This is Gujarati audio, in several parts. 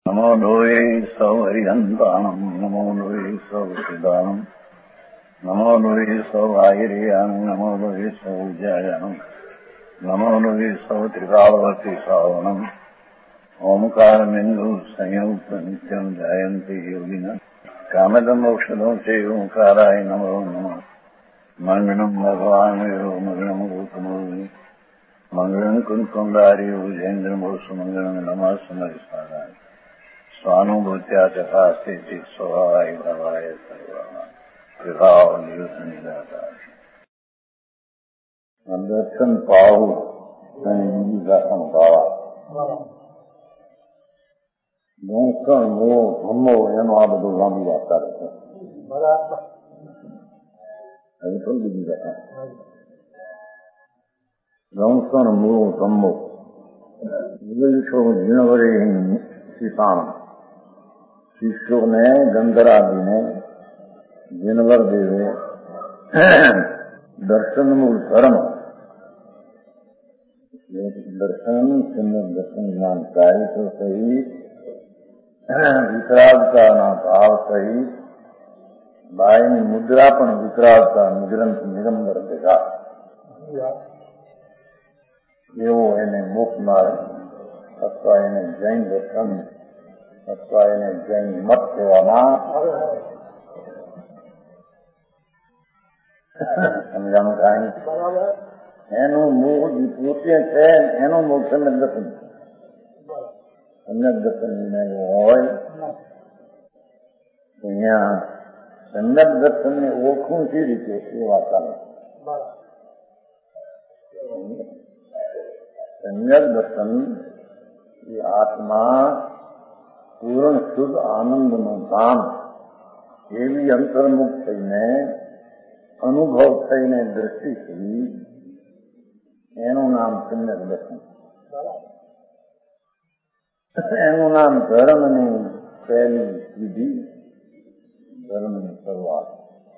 नमो लोये सौहरिहन्ताणम् नमो लोये सौहृदानम् नमो लोये सौभागिर्यानम् नमो लोये सौजायानम् नमो लोये सौत्रिकावती सावनम् ओंकारमिन्दु संयुक्त नित्यम् जायन्ति योगिनः कामदमोक्षदम् च ओंकाराय नमो नमः मङ्गलम् भगवान् वीरो मङ्गलम् रूपमोहि मङ्गलम् कुन्कुण्डारि भुजेन्द्रमोसु मङ्गलम् नमः समरिसाराय स्वानुभूत्या तथास्ते स्वभावाय भवाय सर्वभाव दर्शन पाहु संभावा દર્શન મોહ ધમ્મો એનો આ બધું લાંબી વાત કરે છે. હવે થોડી બીજી વાત દર્શન મોહ ધમ્મો વિવેશો જીણવરે શિષાણ શિષ્યોને ગંધરાદિને જીનવર દેવે દર્શન મૂળ ધર્મ दर्शन सम्यक दर्शन ज्ञान कार्य तो सही विकरालता ना भाव सही बायनी मुद्रा पण विकरालता निरंतर निरंतर देगा एवो એને મોક્ષ માર્ગ અથવા એને જૈન દર્શન અથવા એને જૈન મત કહેવામાં સમજાણું કાંઈ એનું મોહ પોતે છે એનું મોહ સમ્યક દર્શન સમ્યક દર્શન વિના હોય અહીંયા સમ્યક દર્શનને ઓળખવું કઈ રીતે એ વાત ચાલે. સમ્યક દર્શન એ આત્મા પૂર્ણ શુદ્ધ આનંદનું ધામ એવી અંતર્મુખ થઈને અનુભવ થઈને દ્રષ્ટિથી એનું નામ સમ્યક દર્શન. એનું નામ ધર્મની પહેલી વિધિ, ધર્મની શરૂઆત.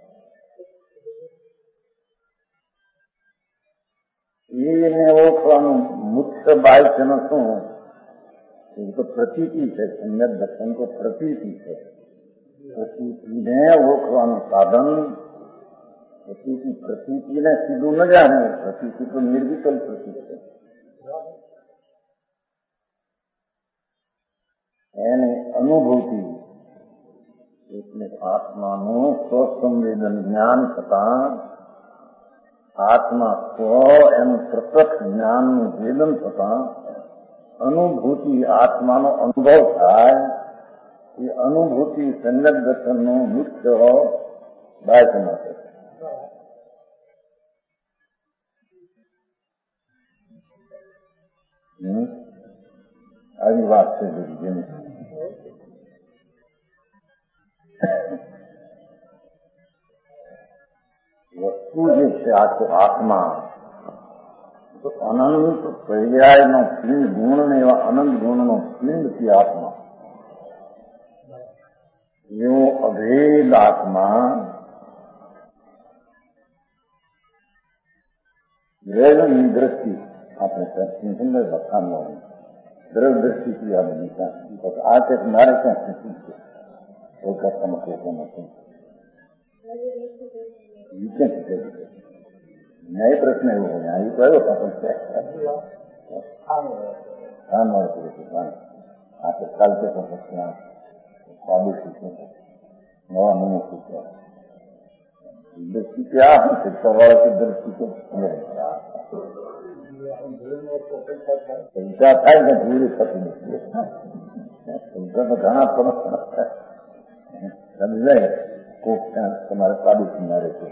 એને ઓળખવાનું મુખ્ય બાહ્યનો શું? એ તો પ્રતીતિ છે. સમ્યક દર્શન તો પ્રતીતિ છે. પ્રતીતિને ઓળખવાનું સાધન પ્રતીતિને સીધું ન જાણે. પ્રતીતિ તો નિર્વિકલ પ્રતીતિ છે. એને અનુભૂતિ એટલે આત્માનું સ્વસંવેદન જ્ઞાન થતા આત્મા સ્વ એનું પ્રત્યક્ષ જ્ઞાનનું વેદન થતા અનુભૂતિ આત્માનો અનુભવ થાય. એ અનુભૂતિ સમ્યક દર્શનનું મુખ્ય બાહ્ય છે. આવી વાત છે બધી જેની વસ્તુ જે છે આખો આત્મા તો અનંત પર્યાયનો પિંડ ગુણ એવા અનંત ગુણનો પિંડ છે આત્મા. એવો અભેદ આત્મા દ્રવ્યની દ્રષ્ટિ આપણે સુંદર લખાણમાં દ્રવ દ્રષ્ટિથી આ બધી આ કંઈક મારે ક્યાં શીખવું છે કોલકાતામાં લોકોમાં શું ક્યાં શીખે ન્યાય પ્રશ્ન એવો હોય આ કયો કામ મળે છે આ તો ચાલતે પણ સાદું શીખે નવા નવું શીખે દ્રષ્ટિ ક્યાં હશે સવારે દ્રષ્ટિ તો પૈસા થાય ને ધીરે થતી નથી. પૈસા તો ઘણા સમજાય કોક ત્યાં તમારે પાડોશી મારે છે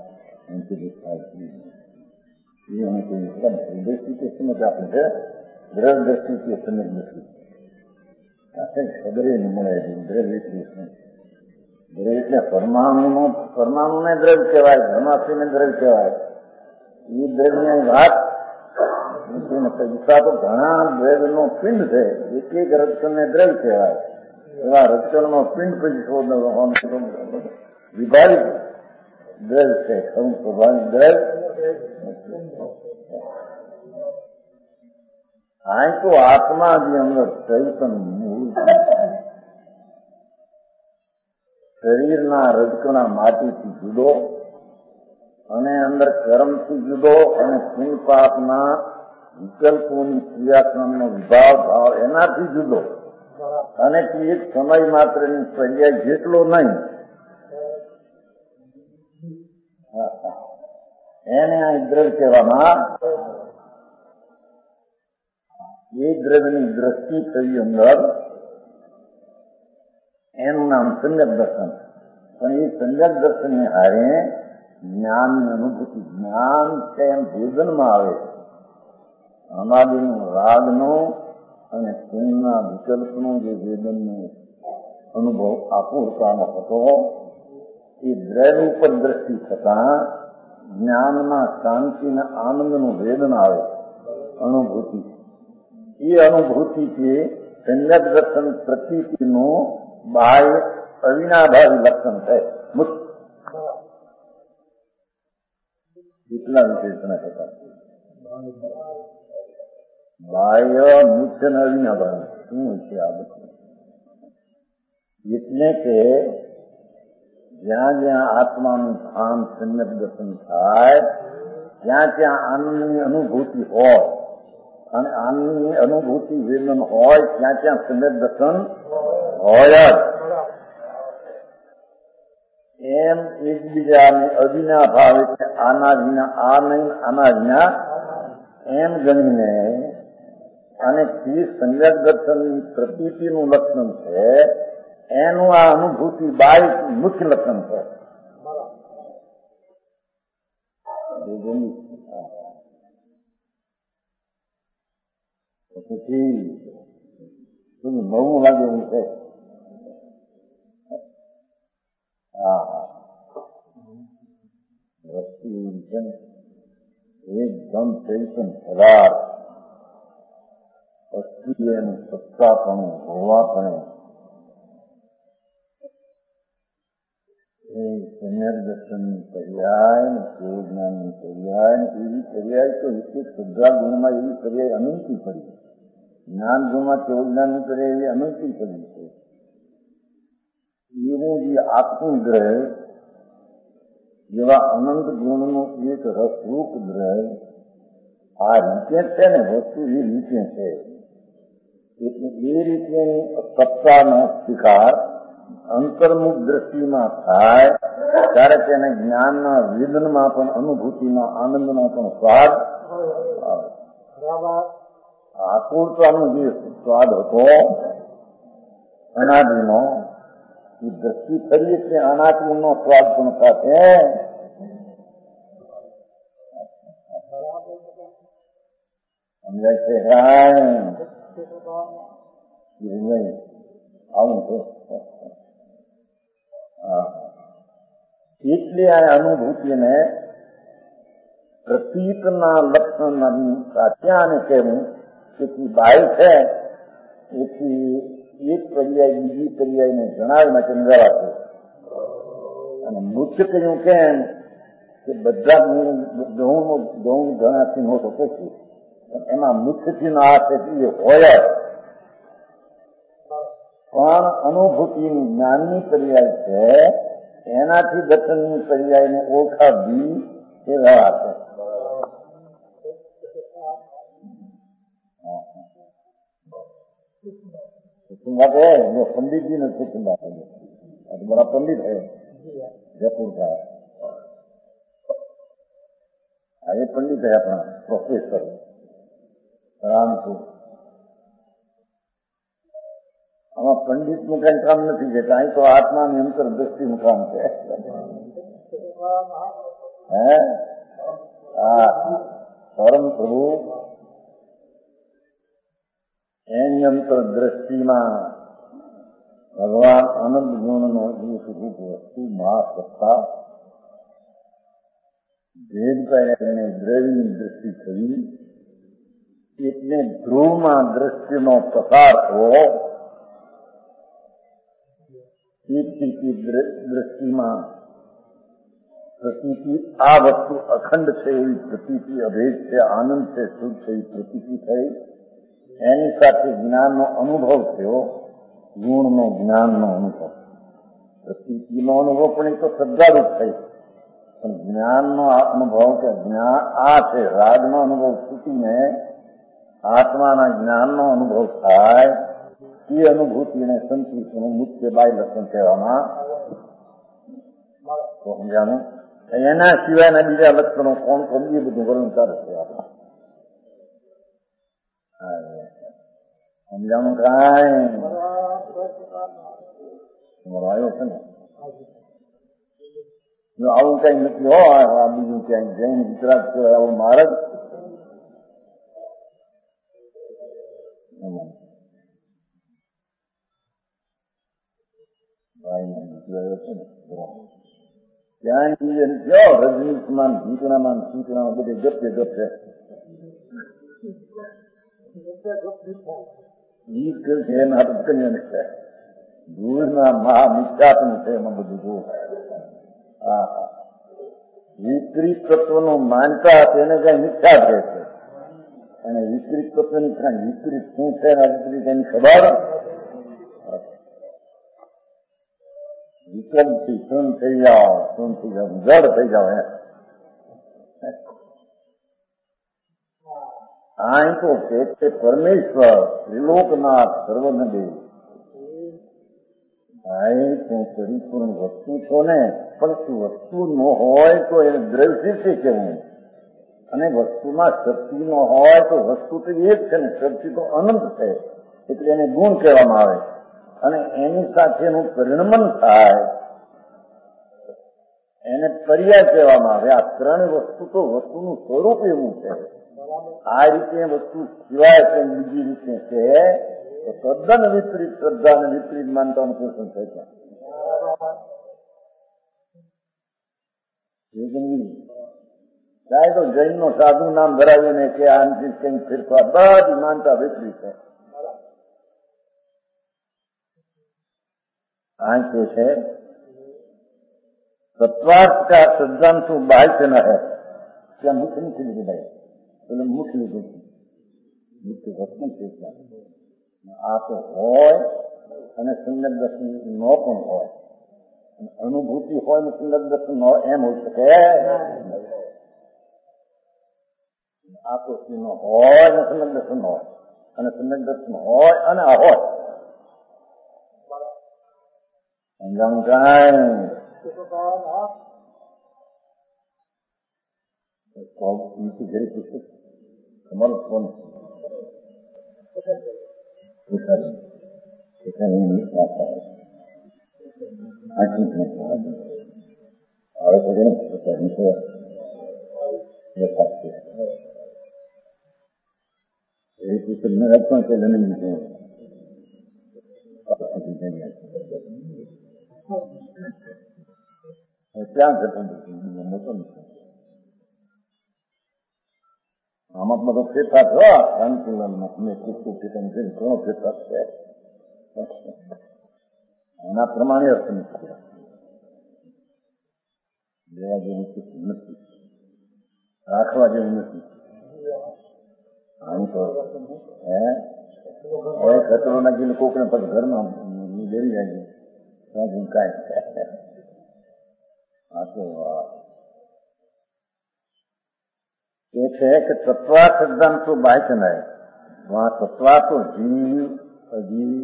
દ્રષ્ટિ સમજ આપણે છે દ્રવ દ્રષ્ટિ સમજ નથી. ખબર ન મળે દ્રવ એટલે પરમાણુને દ્રવ કહેવાય, ધર્માશ્રીને દ્રવ કહેવાય. એ દ્રવ્યની વાત પૈસા તો ઘણા દ્રવ્યનો પિંડ છે. એક એક રચકણને દ્રવ કહેવાય. એવા રચકણનો પિંડ પછી વિભાવિત દ્રવ છે. સ્વાભાવિક દ્રવ આ તો આત્મા જે અંદર ચૈતન મૂળ શરીરના રજકણા માટીથી જુદો અને અંદર કર્મથી જુદો અને પુણ્ય પાપના વિકલ્પોની ક્રિયાક્રમનો વિભાવ ભાવ એનાથી જુદો અને એક સમય માત્રની પર્યાય જેટલો નહીં એને આ દ્રવ્ય કહેવામાં. એ દ્રવ્યની દ્રષ્ટિ થઈ અંદર એનું નામ સંગત દર્શન. પણ એ સંગત દર્શનને હારે જ્ઞાનની અનુભૂતિ, જ્ઞાન છે એમ ભેદનમાં આવે. અનાદિનું રાગનું અને પુણ્યના વિકલ્પનું જે વેદનનો અનુભવ આકુરતાનો હતો એ દ્રવ્ય ઉપર દ્રષ્ટિ થતા જ્ઞાનમાં શાંતિના આનંદનું વેદન આવે, અનુભૂતિ. એ અનુભૂતિથી સંગત દર્શન પ્રતીતિનું બાહ્ય અવિનાભાવી લક્ષણ થાય. કેટલા વિશેષણ હતા? બાહ્ય મુખ્ય ને અવિનાભાવી શું છે આ બધું? એટલે કે જ્યાં જ્યાં આત્માનું ભાન સંગત દર્શન થાય ત્યાં ત્યાં આનંદની અનુભૂતિ હોય અને આનંદની અનુભૂતિ વેદન હોય ત્યાં ત્યાં સંગત દર્શન હોય જ. એમ એકબીજાને અવિના ભાવે આના વિના આ નહીં, આના વિના એમ ગણીને અને તે સંગત દર્શનની પ્રતીતિનું લક્ષણ છે એનું આ અનુભૂતિ બાહ્ય મુખ્ય લક્ષણ છે. પછી નવું લાગે એવું છે. એકદમ ચૈતન પદાર્થ અસ્થિરનું સત્તાપણું હોવાપણે એ સમ્યક દર્શનની પર્યાય ને જ્ઞાનની પર્યાય ને એવી પર્યાય તો એક શ્રદ્ધા ગુણમાં એવી પર્યાય અનંતી પડી. જ્ઞાન ગુણમાં જ્ઞાનની પર્યાય એવી અનંતી પડી છે. એવું જે આખું ગ્રહ જેવા અનંત ગુણનું એક રસરૂપ ગ્રહ આ રીતે છે ને, વસ્તુ એ રીતે છે. એટલે એ રીતેની સત્તાનો સ્વીકાર અંતર્મુખ દ્રષ્ટિમાં થાય ત્યારે તેને જ્ઞાનના વેદનમાં પણ અનુભૂતિના આનંદનો પણ સ્વાદ આવે. આકુરતાનો જે સ્વાદ હતો અનાદિનો એ દ્રષ્ટિ કરીએ છીએ અનાત્મનો સ્વાદ પણ સાથે સમજાય છે. આવું છે. એટલે આ અનુભૂતિને પ્રતીતના લક્ષણ સાચા કહેવું કે બાહ્ય છે એથી એક પર્યાય બીજી પર્યાયને જણાવી માટે નજરાશે. અને મુખ્ય કહ્યું કેમ કે બધા ગૌણ ગણાથી નહોતો પછી એમાં મુખ્યથી ના હાથે હોય પણ અનુભૂતિની જ્ઞાનની પર્યાય છે એનાથી દર્શનની પર્યાયને ઓળખાવી એ રહેશે. बात है जो पंडित जी ने कुछ बात है, तो बड़ा पंडित है जयपुर का, ये पंडित है अपना प्रोफेसर रामपुर. આમાં પંડિતનું કઈ કામ નથી છે, કાંઈ તો આત્માની અંતર દ્રષ્ટિનું કામ છે. હે આ પરમ પ્રભુ એની અંતર દ્રષ્ટિમાં ભગવાન આનંદ ગુણનો એક રૂપ વસ્તુ મહાસત્તા ભેદ કરીને દ્રવ્યની દ્રષ્ટિ થઈ. એટલે ધ્રુવમાં દ્રષ્ટિનો પ્રસાર થવો, દ્રષ્ટિમાં પ્રતીતિ આ વસ્તુ અખંડ છે એવી પ્રતીતિ, અભેદ છે, આનંદ છે, સુખ છે એવી પ્રતીતિ થઈ. એની સાથે જ્ઞાનનો અનુભવ થયો, ગુણનો જ્ઞાનનો અનુભવ. પ્રતીતિનો અનુભવ પણ એ તો શ્રદ્ધારૂપ થઈ, પણ જ્ઞાનનો અનુભવ કે જ્ઞાન આ છે, રાગનો અનુભવ છૂટીને આત્માના જ્ઞાનનો અનુભવ થાય, એ અનુભૂતિને સંતોષનું મુખ્ય બાહ્ય લક્ષણ કહેવામાં સમજાનું. એના સિવાયના બીજા લક્ષણો કોણ કોણ એ બધું વર્ણન ચાલે છે આપણે સમજાનું. કાંઈ તમારો આવ્યો છે ને, જો આવું કઈ નથી હોય, આ બીજું ક્યાંય જૈન ગુજરાત છે આવું મહારાજ ક્યાંય કયો રજનીશમાન ભીકણામાં શીકણામાં બધે ગપે ગપે નાટક કરીને છે, દૂરના મહા મિથ્યાત્મ છે એમાં બધું જોવું. હા હા, વિપરીત તત્વનું માનતા તેને કઈ મિથ્યા કહે છે, અને વિપરીત તત્વની કઈ વિપરીત શું છે વિપરીત એની ખબર વિક્રમથી શું થઈ જાઓ, શું થઈ જાઓ, જડ થઈ જાઓ. આ તો છે પરમેશ્વર ત્રિલોકનાથ સર્વનદેવ. તું પરિપૂર્ણ વસ્તુ છો ને, પણ તું વસ્તુ ન હોય તો એને દ્રવ્ય કેવું, અને વસ્તુમાં શક્તિ ન હોય તો વસ્તુ તો એક છે ને, શક્તિ તો અનંત છે, એટલે એને ગુણ કહેવામાં આવે. અને એની સાથેનું પરિણમન થાય એને પર્યાય કહેવામાં આવે. આ ત્રણ વસ્તુ તો વસ્તુનું સ્વરૂપ એવું છે. આ રીતે વસ્તુ સિવાય કે બીજી રીતે છે તો તદ્દન વિપરીત શ્રદ્ધા અને વિપરીત માનતાનું પોષણ થાય છે. તો જૈન નો સાધુ નામ ધરાવીને કે આનથી કઈ ફેરફાર, બધી માનતા વિપરીત છે. આ કે છે तत्वार्थ का सिद्धांत बाह्य न है, क्या मुख्य नहीं लिखी भाई, એટલે મુખ્ય લીધું મુખ્ય વસ્તુ છે. આ તો હોય અને સમ્યક દર્શન ન પણ હોય, અનુભૂતિ હોય ને સમ્યક દર્શન ન હોય એમ હોઈ શકે. આ તો હોય ને સમ્યક દર્શન હોય, અને સમ્યક દર્શન હોય અને આ હોય. સમજાણું કાંઈ તમારું ફોન ક્યાં ઘટન મોટો નથી. આમાં બધો ફેરફાર થયો સંતુલનમાં, તમે પૂછતું ઘણો ફેરફાર છે. એના પ્રમાણે અર્થ નથી લેવા જેવું નથી, રાખવા જેવું નથી. આમ તો ખતરો નાખીને કોકને પછી ઘરમાં ડેરી આવી ત્યાં કાંઈ આ તો એ છે કે તત્વા સિદ્ધાંત તો બાહ્ય નહીં, વહાં તત્વા તો જીવ અજીવ,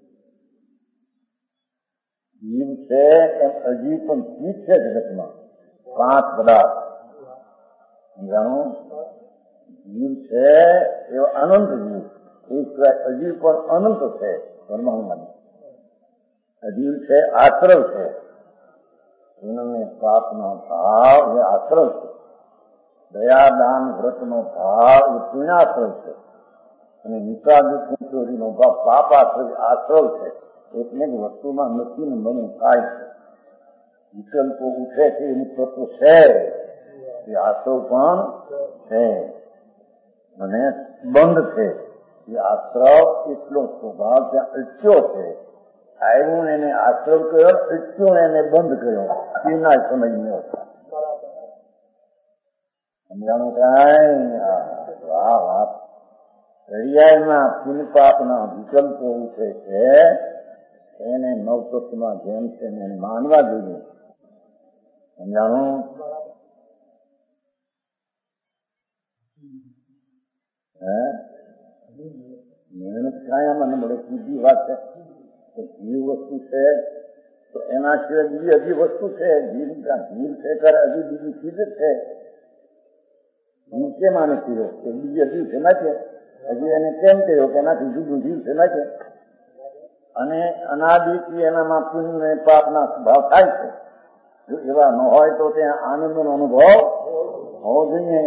જીવ છે એમ અજીવ પણ ચીજ છે જગતમાં. 5 પદાર્થ જાણો, જીવ છે એવો અનંત જીવ, એ સિવાય અજીવ પણ અનંત છે. પરમાણુમાં અજીવ છે, આશ્રવ છે, એનો પાપનો ભાવ એ આશ્રવ છે, દયા દાન વ્રતનો ભાવ એ પુણ્યાશ્રવ છે, અને નિકાદુખ ચોરીનો ભાવ પાપ આશ્રવ છે. એટલે જ વસ્તુમાં નથી ને મનું થાય છે, વિકલ્પો ઉઠે છે, એનું તત્વ છે, એ આશ્રવ પણ છે, અને બંધ છે. એ આશ્રવ એટલો સ્વભાવ ત્યાં અટક્યો છે. આવ્યું એને આશ્રવ કર્યો, અટક્યો એને બંધ કર્યો, એના સમજ ન હતા. સમજાણું કાંઈ? વાહ વાહ. દરિયામાં પુન પાપના વિકલ્પો ઉઠે છે, એને નવતત્વમાં જેમ છે એને માનવા જોઈએ. સમજાણું? મહેનત કાંઈ મને મળે સીધી વાત છે. જીવ વસ્તુ છે તો એના સિવાય બીજી હજી વસ્તુ છે. જીવ છે ત્યારે હજી બીજી ચીજ છે. જીવ કેમ આને થયો કે બીજી હજી છે ના છે? હજી એને કેમ કહ્યો કે એનાથી જુદું જીવ છે ના છે? અને અનાદિથી એનામાં પુણ્ય પાપના સ્વભાવ થાય છે. જો એવા ન હોય તો ત્યાં આનંદનો અનુભવ હોવો જોઈએ.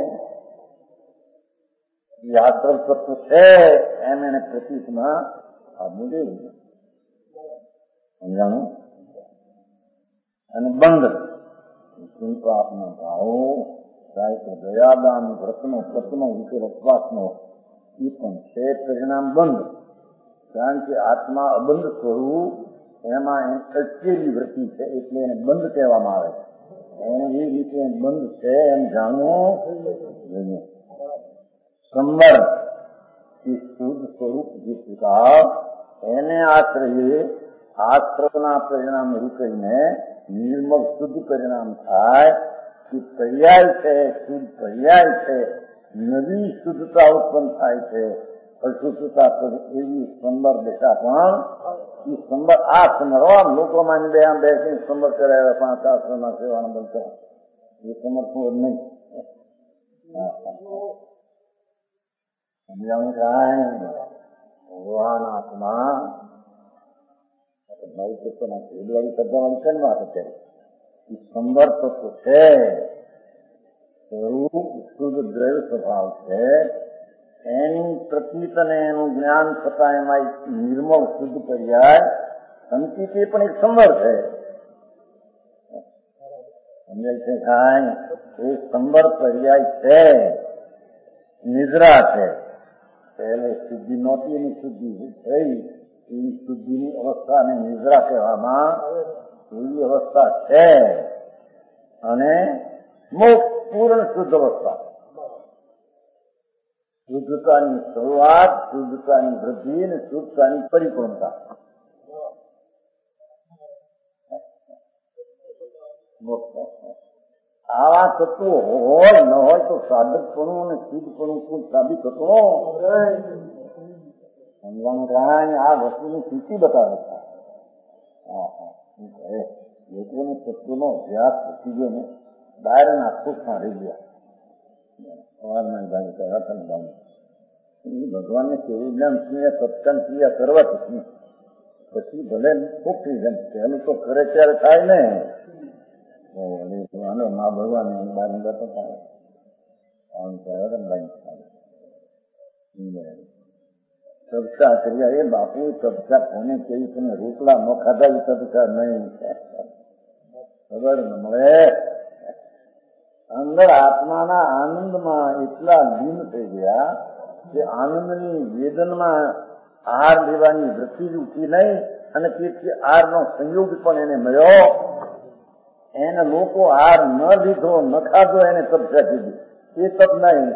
યાત્રા તત્વ છે એમ એને પ્રતીકમાં આપવું જોઈએ. સમજાણું? અને બંધ પાપના ભાવો થાય તો દયાદાન વ્રતનો પ્રતનો વિશે ઉપવાસનો એ પણ છે પરિણામ બંધ. કારણ કે આત્મા અબંધ સ્વરૂપ એમાં અટકેલી વૃત્તિ છે એટલે એને બંધ કહેવામાં આવે છે. એને એ રીતે બંધ છે એમ જાણવું જોઈએ. સંવર એ શુદ્ધ સ્વરૂપ જે પ્રકાર એને આશ્રયે આશ્રમના પરિણામ રૂપીને નિર્મળ શુદ્ધ પરિણામ થાય કે પર્યાય છે. શુદ્ધ પર્યાય છે. નવી શુદ્ધતા ઉત્પન્ન થાય છે. અશુદ્ધતા એવી સંબર દશા પણ એ સંબર આ સમરવા લોકોમાં બે આમ બેસીને સંબર કરાવ્યા 5 આશ્રમના સેવાનો બંધ કરે એ સમર્થવું જ નહીં. સમજાવું કાંઈ ભગવાન આત્મા નવી તત્વના ખેડવાળી શબ્દવાળી કેમ વાત અત્યારે એ સંબર તત્વ છે. સ્વરૂપ શુદ્ધ દ્રવ્ય સ્વભાવ છે. એની પ્રતીત અને એનું જ્ઞાન થતા એમાં નિર્મળ શુદ્ધ પર્યાય સંકિત એ પણ એક સંવર છે. સમજાય છે કાંઈ? એ સંવર પર્યાય છે. નિદ્રા છે. પહેલે શુદ્ધિ નહોતી એની શુદ્ધિ થઈ એવી શુદ્ધિની અવસ્થાને નિદ્રા કહેવામાં એવી અવસ્થા છે. અને મોક્ષ પૂર્ણ શુદ્ધ અવસ્થા. શુદ્ધતાની શરૂઆત, શુદ્ધતાની વૃદ્ધિ અને શુદ્ધતાની પરિપૂર્ણતા. આવા તત્વો હોય ન હોય તો સાધકપણું અને શુદ્ધપણું ખુદ સાબિત થતું. સમજાણું કાંઈ? આ વસ્તુની સ્થિતિ બતાવે છે. લોકોને તત્વનો અભ્યાસ થતી ગયો ને બહારના સુખમાં રહી ગયા. ભગવાનને કેવું જ્ઞાન સત્સંગ ક્રિયા કરવાથી પછી ભલે ખૂબ થઈ જાય. પહેલું તો કરે ત્યારે થાય ને મા ભગવાન બારની બેઠો થાય સબસા કર્યા. એ બાપુ સબસા કોને કેવી તમે રોટલા ન ખાધા સબસા નહીં ખબર ન મળે. અંદર આત્માના આનંદમાં એટલા લીન થઈ ગયા કે આનંદની વેદનમાં આહાર લેવાની વૃત્તિ જ ઉઠી નહીં અને તેથી આહારનો સંયોગ પણ એને મળ્યો. એને લોકો આહાર ન લીધો ન ખાધો એને તપસ્યા કીધી. એ તપ નહીં.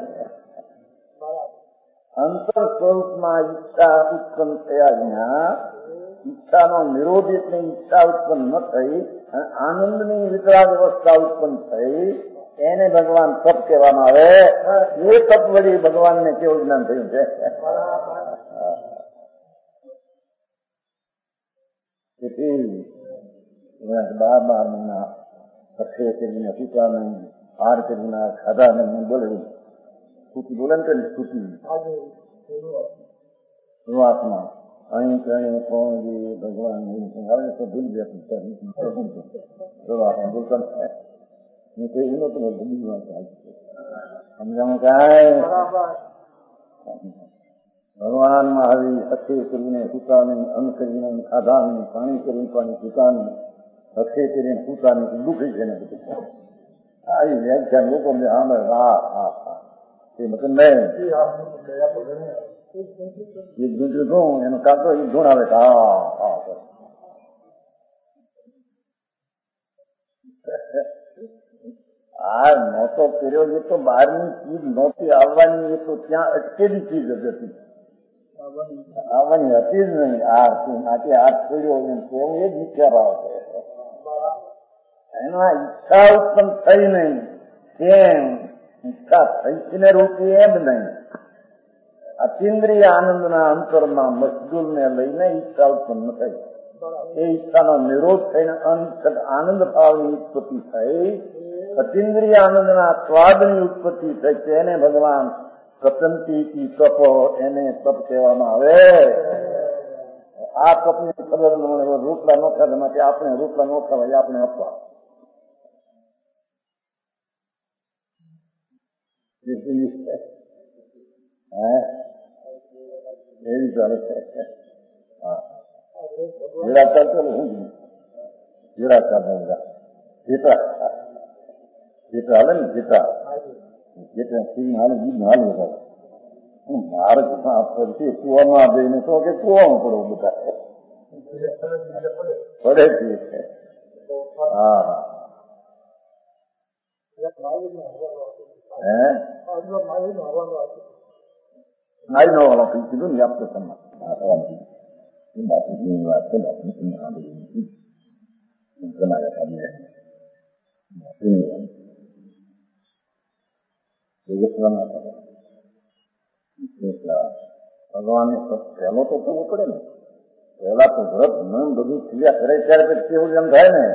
અંતર સ્વરૂપમાં ઈચ્છા ઉત્પન્ન થયા વિના ઈચ્છાનો નિરોધ એટલે ઈચ્છા ઉત્પન્ન ન થઈ અને આનંદની વિતરાગ અવસ્થા ઉત્પન્ન થઈ એને ભગવાન તપ કહેવામાં આવે. એ તપ વળી ભગવાનને કેવું જ્ઞાન થયું છે. તેથી 12 મહિના સખે કરીને સૂતા નહીં, હાર કરીને ખાધા નહીં બોલે સ્તુતિ બોલે ને કે સ્તુતિ શરૂઆતમાં અહીં કણે કોણ ભગવાન આવે તો ભૂલ ગયા બોલતા સમજાવું કાંઈ? ભગવાન મહાવીર હથે કરીને સૂતા નહીં, અન્ન કરીને ખાધા નહીં, પાણી કરીને પાણી પીતા નહીં, હથે કરીને સૂતા નહીં, દુઃખી છે ને બધું. આવી વ્યાખ્યા લોકો સામે હા હા હા એ મતલબ નહીં. એ બીજું શું એનો કાકો એ ધૂણાવે હા હા આ નહોતો કર્યો એ તો બહારની ચીજ નહોતી આવવાની. એ તો ત્યાં અટકેલી ચીજ જ હતી. આવવાની હતી જ નહીં. આથી હાથ છોડ્યો કેવું એ જ વિચાર આવે છે. એમાં ઈચ્છા ઉત્પન્ન થઈ નહીં. કેમ? ઈચ્છા થઈ ને રૂપી એમ નહીં. અતિન્દ્રિય આનંદના અંતરમાં મશગુલને લઈને ઈચ્છા ઉત્પન્ન થઈ. એ ઈચ્છાનો નિરોધ થઈને આનંદ ભાવની ઉત્પત્તિ થઈ. અતિન્દ્રિય આનંદના સ્વાદની ઉત્પત્તિ થઈ. તેને ભગવાન પ્રસન્નથી તપ, એને તપ કહેવામાં આવે. આ તપની ખબર ન મળે. રોટલા ન ખાધા માટે આપણે રોટલા ન ખાવાય, આપણે આપવા એવી ચાલે છે. હા, જીરાચાર તો હું જીરાચાર જીતા જીતા હાલે ને જીતા જેટલા સિંહ હાલે બીજ હાલ બધા મારે પછી કુવામાં જઈને તો કે કુવામાં પડવું બધા પડે છે. હા નાઈ નો વાળો કઈ કીધું ને આપતો સમાજ બાપુની વાત છે. બાપુની ભગવાન પહેલો તો થવું પડે ને. પહેલા તો વ્રત મન બધું ક્રિયા કરે ત્યારે પછી કેવું એમ થાય ને.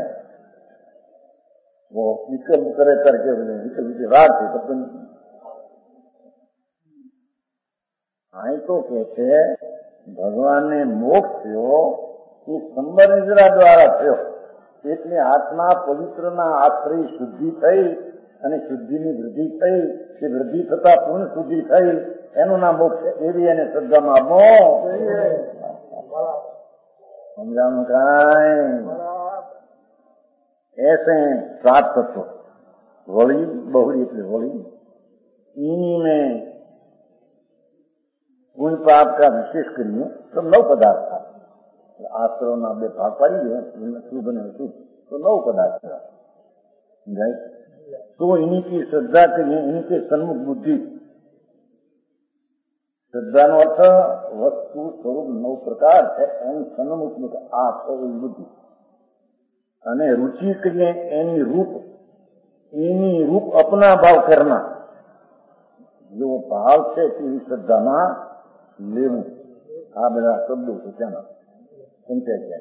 વિકલ્પ કરે ત્યારે કેવું વિકલ્પ રાત છે તો અહીં તો કે છે ભગવાનને મોક્ષ થયો એ સંબર નિદ્રા દ્વારા થયો. એટલે આત્મા પવિત્રના આશ્રય શુદ્ધિ થઈ અને શુદ્ધિની વૃદ્ધિ થઈ. તે વૃદ્ધિ થતા પૂર્ણ શુદ્ધિ થઈ. એનું નામ મોક્ષ. એવી એને શ્રદ્ધામાં આપો. સમજાનું કાંઈ ऐसे सात तत्व वली बहुरी એટલે वली इन्हीं में गुण पाप का विशेष करिए तो 9 पदार्थ था. आश्रम ना 2 भाग पाड़ी है शुभ ने शुभ तो 9 पदार्थ था. तो इन्हीं की श्रद्धा करिए. इनके सन्मुख बुद्धि. श्रद्धा નો અર્થ વસ્તુ સ્વરૂપ 9 પ્રકાર છે. એમ સન્મુખ આ બુદ્ધિ અને रुचि करिए एनी रूप अपना भाव करना. जो भाव है तेरी श्रद्धा में लेવું. आ बधा शब्दों से क्या समझा जाए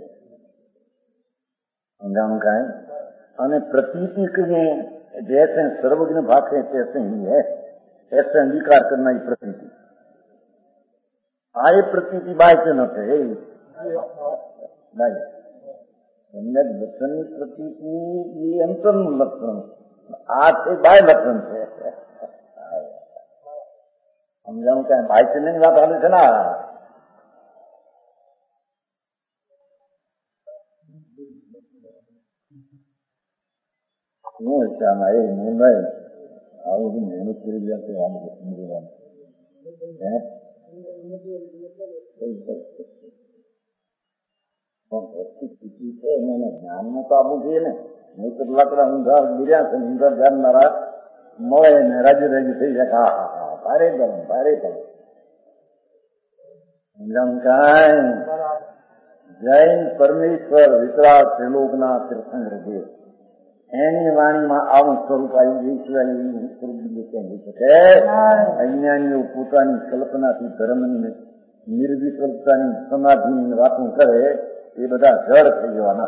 समझाने का है. અને प्रतीति करिए जैसे सर्वज्ञ भाग है तैसे ही है. ऐसे अंगीकार करना ही प्रतीति. आए प्रतीति बाय के न थे नहीं सम्यक दर्शनની પ્રતીતિ એ અંતરનું લક્ષણ. આ છે બાય લક્ષણ છે. સમજાવું ક્યાં બાય છે ની વાત આવે છે ને. શું ઈચ્છામાં એ નિર્ણય આવું બી મહેનત કરી જશે. આમ સમજવાનું સ્થિતિ છે એને જ્ઞાનમાં તો આપવું જોઈએ ને. નહીં તો લાકડા ઊંઘાર ગીર્યા છે. ઊંઘાર જાણનારા મળે ને રાજી રાજી થઈ જાય. હા હા હા ભારે ગરમ ભારે ગરમ. સમજાણ કાંઈ જૈન પરમેશ્વર વિતરાગ ત્રિલોકના તીર્થંકર દેવ એની વાણીમાં આવું સ્વરૂપ આવ્યું. એ સિવાય એવું સ્વરૂપ બીજું ક્યાં હોઈ શકે? અજ્ઞાનીઓ પોતાની કલ્પનાથી ધર્મની નિર્વિકલ્પતાની સમાધિની વાતો કરે એ બધા જળ થઈ જવાના.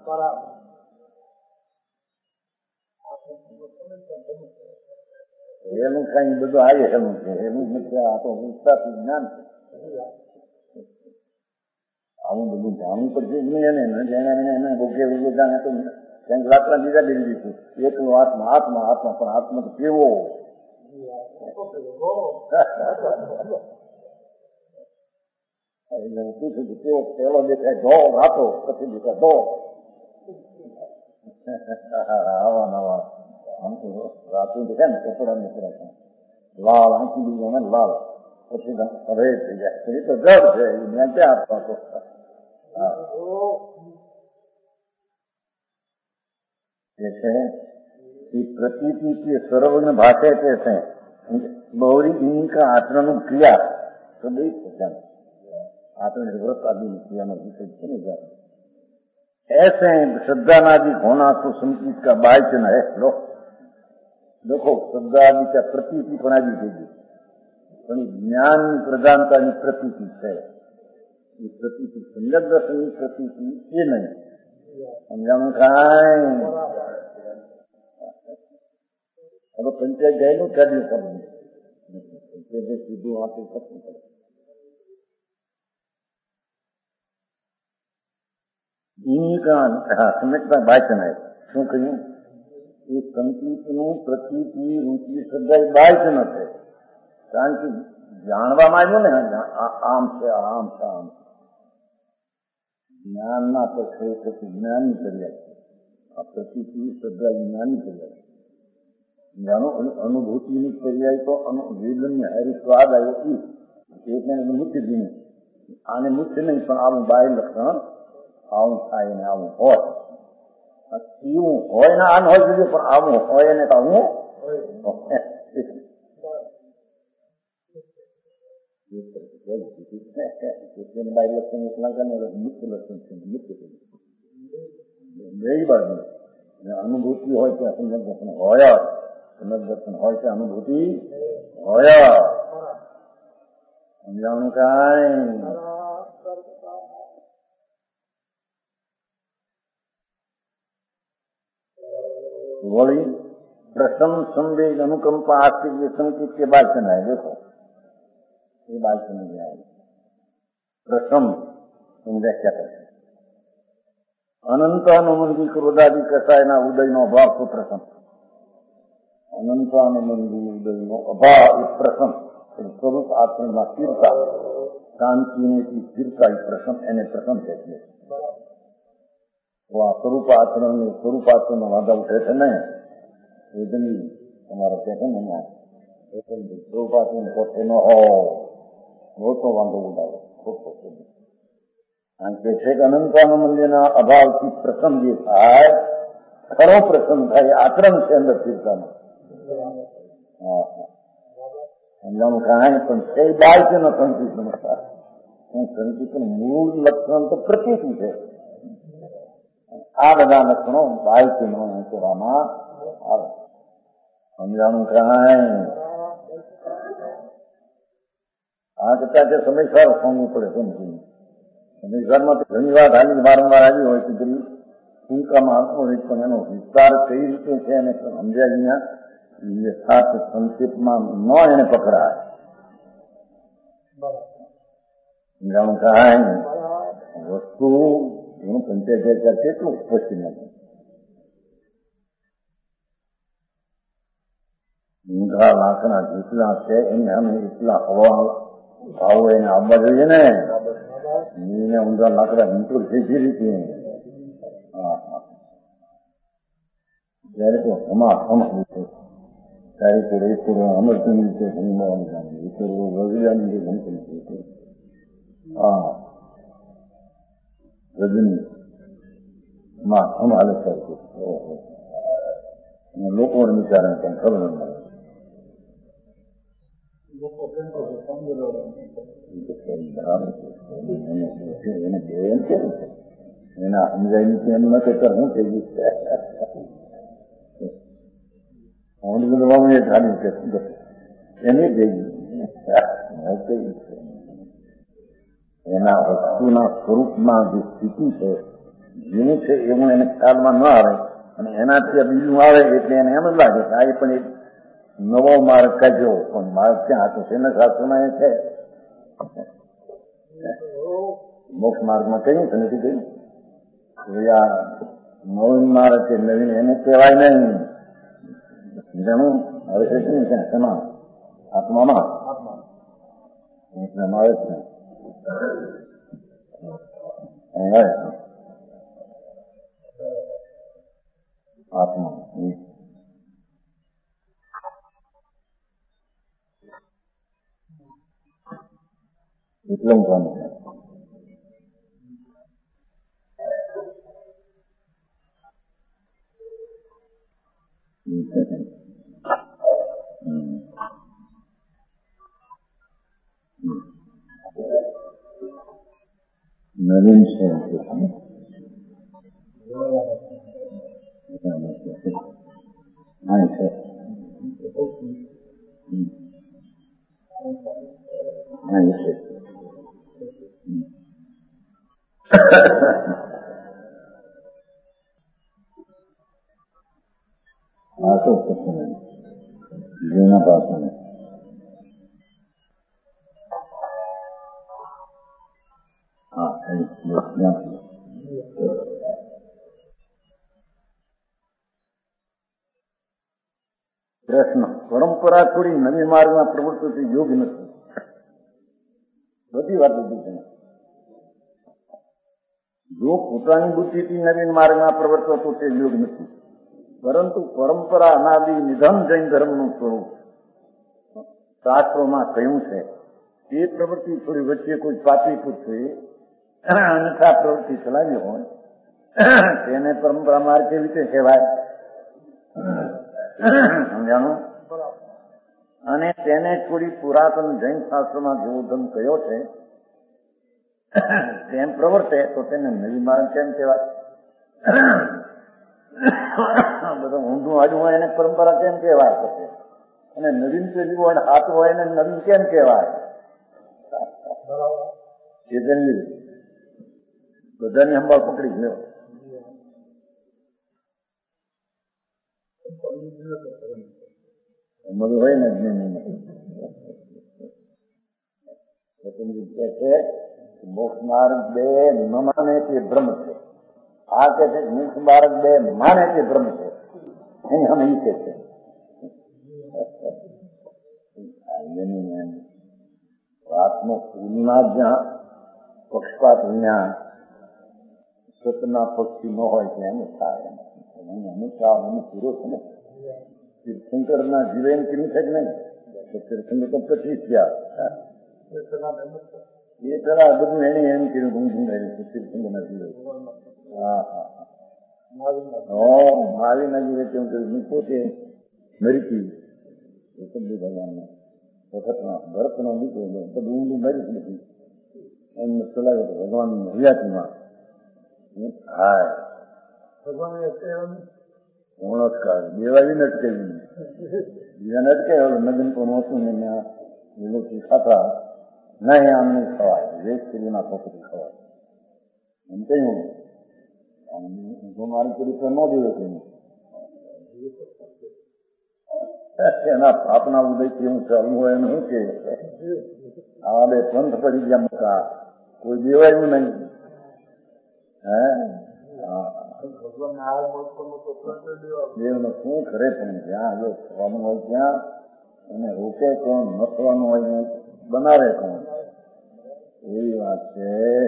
એનું કઈ બધું આવે એનું છે. એનું નથી. આ તો વિસ્તારથી જ્ઞાન છે. આવું બધું જાણવું પડશે જ નહીં. એને ભોગે ઉભો જાણે તો કંઈક લાકડા બીજા બેરી દીધું. એકલો આત્મા આત્મા આત્મા પણ આત્મા તો કેવો પૂછ્યું કેવો પેલો દેખાય ઢોળ રાતો પછી દેખાય ઢોળ. આવા નવા આમ તો રાતું દેખાય ને કપડા નીકળે લાલ આંખી દીધો ને લાલ પછી હવે થઈ જાય. એ તો જડ છે. મેં ક્યાં આપવા તો प्रतीति के सर्वज्ञ भाषा कैसे बहुरी इन्हीं का आचरण क्रिया तो नहीं આપણે व्रत आदि क्रियाना विषय चले जाए। ऐसे श्रद्धानादि होना तो संकीत का बायचन है। लो देखो श्रद्धा आदि का प्रतीति पण આવી ગઈ પણ જ્ઞાન પ્રધાનતાની પ્રતીતિ છે। એ પ્રતીતિ સંયમ દર્શનની પ્રતીતિ એ નહીં સમજાણું કાંઈ। હવે પંચાયત ગયેલું કાઢ્યું કરવું પંચાયત સીધું આપી ખતમ કરે। સમિતના વાચન શું કહ્યું? એ સંકલ્પનું પ્રતીતિ રૂચિ શ્રદ્ધા એ વાચન છે। કારણ કે જાણવામાં આવ્યું ને આમ છે આમ છે આમ જ્ઞાનના પક્ષે પછી જ્ઞાની કર્યા છે। આ પ્રતીતિ શ્રદ્ધા જ્ઞાની કર્યા છે। જાણો અનુભૂતિની કર્યા તો વેદનને હારી સ્વાદ આવ્યો એટલે મુખ્ય જીનું આને મુખ્ય નહીં પણ આવું બાહ્ય લક્ષણ આવું થાય ને આવું હોય એવું હોય ને આમ હોય જોઈએ પણ આવું હોય ને તો આવું બાહ્ય લક્ષણ મુખ્ય લક્ષણ છે મુખ્ય બે બાજુ અનુભૂતિ હોય ત્યાં સમજ દર્શન હોય સમજ દર્શન હોય ત્યાં અનુભૂતિ હોય સમજાવવાનું કાંઈ। वही प्रथम संवेग अनुकंपा आस्तिक संकेत के बाद चलाए। देखो ये बात समझ में आएगी। प्रथम व्याख्या करते अनंतानुबंधी क्रोधादि कसायना उदयनो अभाव तो प्रथम अनंतानुबंधी उदयनो अभाव ये प्रथम स्वरूप आत्मा स्थिरता शांति की स्थिरता प्रथम एने प्रथम कहते हैं। સ્વરૂપાચરણ વાંધા ઉઠે છે ને વેદની તમારે કહે છે ને સ્વરૂપાચરણ પોતે ન હોય મોટો વાંધો ઉડાવે ખોટો કારણ કે છે કે અનંતાના મંદિરના અભાવથી પ્રસંગ જે થાય ખરો પ્રસંગ થાય આચરણ છે અંદર સ્થિરતાનો। સમજાનું કાંઈ પણ છે બાય છે ન સંકિત નમસ્કાર સંકિતનું મૂળ લક્ષણ તો પ્રતીતિ છે। આ બધા લક્ષણો બાહ્યનો કહેવામાં આવે। સમજાણું કાંઈ આ કરતા કે સમયસર હોવું પડે સમજીને સમયસરમાં તો ઘણી વાત હાલી વારંવાર આવી હોય કે પેલી ટૂંકામાં આપવો હોય પણ એનો વિસ્તાર કઈ રીતે છે એને સમજ્યા અહીંયા યથાર્થ સંક્ષિપ્તમાં ન એને પકડાય। સમજાણું કાંઈ વસ્તુ એનું પંચાયત કેટલું સ્પષ્ટ નથી। ઊંઘા લાકડા જેટલા છે એને અમે એટલા હવા ભાવો એને આવવા જોઈએ ને એને ઊંઘા લાકડા હિંચોર છે જે રીતે ત્યારે તો હમા ત્યારે તો રેકોર્ડ અમરચંદ રીતે હનુમાન રવિયાની જે ગણતરી હા રજની માં અમારે કરતું લોકોને વિચારે પણ ખબર ન એના સમજાય નથી એમ નથી કર હું થઈ ગયું એની થઈ એના વસ્તુના સ્વરૂપમાં જે સ્થિતિ છે જેનું છે એવું એને ખ્યાલમાં ન આવે અને એનાથી બીજું આવે એટલે એને એમ જ લાગે કે આ પણ એક નવો માર્ગ કાઢ્યો પણ માર્ગ ક્યાં હતો તેના શાસ્ત્રમાં એ છે મોક્ષ માર્ગમાં કહ્યું કે નથી કહ્યું આ નવીન માર્ગ છે નવીન એને કહેવાય નહીં જેનું હવે છે ક્યાં શેમાં આત્મામાં આવે છે આત્મા એટલું કામ છે। નવીન છે હા છે હા તો જૂના પાસે પ્રશ્ન પરંપરા છોડી નવી માર્ગમાં પ્રવૃત્તિ યોગ નથી. બધી વાત લીધી છે. જો પોતાની બુદ્ધિથી નવીન માર્ગમાં પ્રવર્તો તો તે યોગ નથી. પરંતુ પરંપરા અનાદિ નિધન જૈન ધર્મનું સ્વરૂપ શાસ્ત્રોમાં કહ્યું છે. તે પ્રવૃત્તિ થોડી વચ્ચે કોઈ પાપી પુત્રે અન્યથા પ્રવૃત્તિ ચલાવી હોય તેને પરંપરા માર્ગ કેવી રીતે કહેવાય? સમજાણું? અને તેને છોડી પુરાતન જૈન શાસ્ત્રમાં જેવો ધર્મ કયો છે તેમ પ્રવર્તે તો તેને નવી માર્ગ કેમ કહેવાય? બધું ઊંધું આડું હોય એને પરંપરા કેમ કહેવાય પછી? અને નવીન પેલી હોય હાથ હોય એને નવીન કેમ કહેવાય? બધાની સંભાળ પકડી ગયો. બધું હોય ને મોક્ષ માર્ગ બે ન માને તે બ્રહ્મ છે. આ કે છે મોક્ષ માર્ગ બે માને તે બ્રહ્મ છે. અહીં અમે ઈ કે છે વાતનો પૂર્ણા જ્યાં પક્ષપાત વિના સતના પક્ષી ન હોય ત્યાં એમ થાય. હંમેશા એને પૂરો છે ને. તીર્થંકર ના જીવન કર્યું છે કે નહીં? તીર્થંકર તો પછી થયા એ પેલા બધું એને એમ કર્યું ઊંધું રહેલું તીર્થંકર ના જીવન. હા હા મારી ના જીવે કેમ કર્યું? પોતે મરી ભગવાન વખતમાં ભરતનો દીકરો બધું ઊંધું મરી નથી એમને ચલાવ્યો હતો ભગવાન હરિયાતીમાં. હા ભગવાન દેવાળી ને અટકાવી બીજાને અટકાવ્યો. નગન પણ હતું ને એના ખાતા ના આમ નહીં ખવાય, વેચ સ્ત્રીના પોપટી ખવાય એમ કહ્યું. મારી ચરિત્ર ન દેવે કહ્યું એના પાપના ઉદયથી હું ચાલુ હોય એમ શું કે આવા બે પંથ પડી ગયા મોટા કોઈ દેવાયું નહીં. દેવનો શું કરે પણ જ્યાં જો થવાનું હોય ત્યાં એને રોકે કોણ, નસવાનું હોય ને બનાવે કોણ? એવી વાત છે.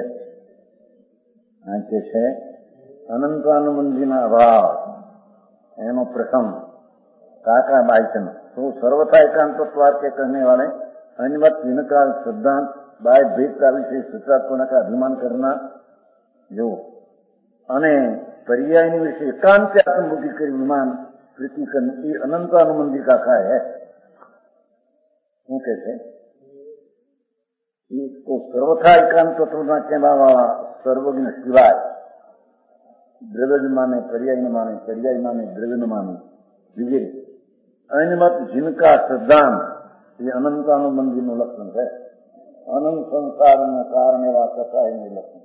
આ કે છે અનંતાનુબંધીના અભાવ એનો પ્રસંગ काका बाइचन तो सर्वथा एकांतत्वाद के कहने वाले अन्यमत इनका सिद्धांत बाय भेद का विषय सूत्रात्मक का अभिमान करना जो अने पर्यायनी विषय एकांत आत्मबुद्धि कर विमान प्रीति करने अनंतानुबंधी का काय है. શું કે છે? તો સર્વથા એકાંત તત્વના કહેવા વાળા સર્વજ્ઞ સિવાય દ્રવ્ય માને પર્યાય માને, પર્યાય માને દ્રવ્ય માને વગેરે અનમત जिनका सिद्धांत ये अनंतानुबंधी નું લક્ષણ છે. અનંત સંસારના કારણે વાસતા એનું લક્ષણ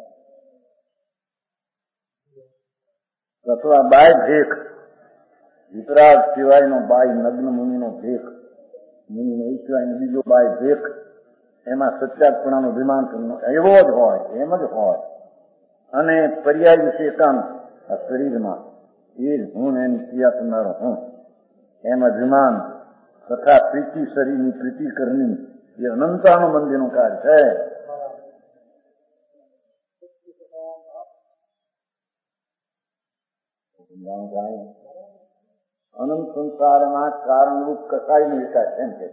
છે. અથવા બાય ભેખ વિતરાગ સિવાયનો બાય નગ્ન મુનિનો ભેખ મુનિનો એ સિવાયનો બીજો બાય ભેખ એમાં સચ્ચાતપણાનું અભિમાન એવો જ હોય, એમ જ હોય. અને પર્યાય વિશે એકાંત આ શરીરમાં એ જ હું એની ક્રિયા કરનારો હું એમ અભિમાન તથા પ્રીતિ શરીરની પ્રીતિ કરની એ અનંતાનુબંધીનું કાર્ય છે. અનંત સંસારમાં કારણરૂપ કસાયનો વિકાસ એમ કે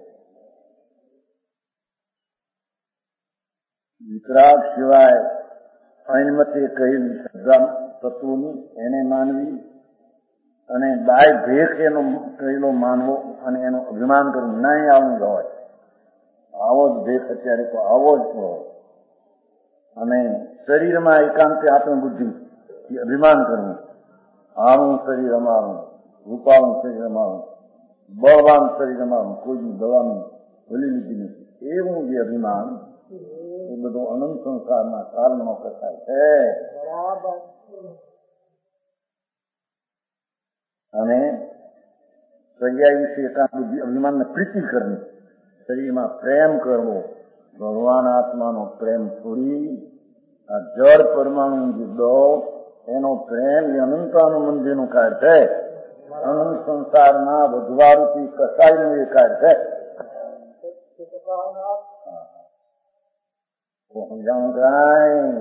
વિતરાગ સિવાય અનમતે કહેલી શ્રદ્ધા તત્વોની એને માનવી અને બાય ભેખ એનો કહેલો માનવો અને એનું અભિમાન કરવું નહીં આવું જ હોય. આવો જ ભેખ અત્યારે તો આવો જ હોય. અને શરીરમાં એકાંતે આત્મબુદ્ધિ અભિમાન કરવું, આનું શરીર અમારું, રૂપાળું શરીર અમારું, બળવાન શરીર અમારું, કોઈની દવાનું ભૂલી લીધી નથી, એવું જે અભિમાન એ બધું અનંત સંસારના કારણમાં કસાય છે. અને સગિયા વિશે એકાંત બુદ્ધિ અભિમાનને પ્રીતિ કરવી, શરીરમાં પ્રેમ કરવો, ભગવાન આત્માનો પ્રેમ છોડી આ જળ પરમાણુ જુદો એનો પ્રેમ એ અનંતાનુબંધીનું કાર્ય છે. અનંત સંસારના વધવારૂપી કસાયનું એ કાર્ય છે. સમજાવું કાંઈ?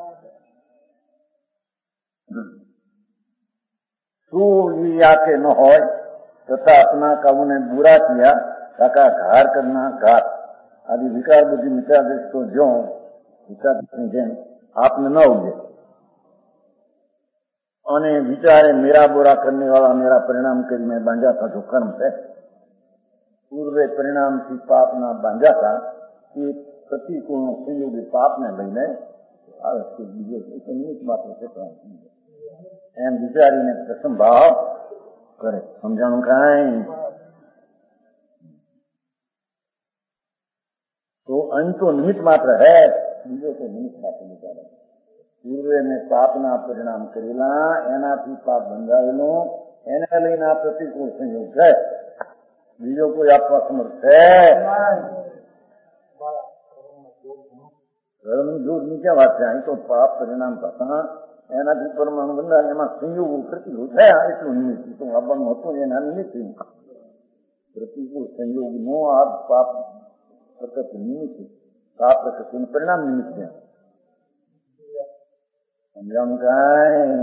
શું આके न हो तथा अपना काबू ने बुरा किया काका घार करना घात आदि विकार बुद्धि मिटा दे तो जो विचार जेम आपने न उगे અને વિચારે મેરા બોરા કરને વાળા મેરા પરિણામ કરીને બાંધ્યા था जो कर्म है पूर्वे परिणामથી પાપના બાંધ્યા था એ પ્રતિકૂળ સંયોગી પાપને લઈને આવે છે. બીજો નિમિત્ત માત્ર છે એમ વિચારીને પ્રસમ ભાવ કરે. સમજાણું કાંઈ? तो अंत तो निमित्त मात्र है, बीजो तो निमित्त मात्र विचारे. પૂર્વે મેં પાપના પરિણામ કરેલા એનાથી પાપ બંધાયેલું એને લઈને આ પ્રતિકૂળ સંયોગ છે. બીજો કોઈ આપવા સમર્થ છે? ધર્મની જોર નીચે વાત છે. અહીં તો પાપ પરિણામ થતા એનાથી પરમાણુ બંધાય એમાં સંયોગ પ્રતિકૂળ થયા એટલું નિમિત્ત તો આવવાનું હતું એના નિમિત્ત પ્રતિકૂળ સંયોગ નો આ પાપ પ્રકૃતિ નિમિત્ત પાપ પ્રકૃતિનું પરિણામ નિમિત્ત છે. સમજાણું કાંઈ?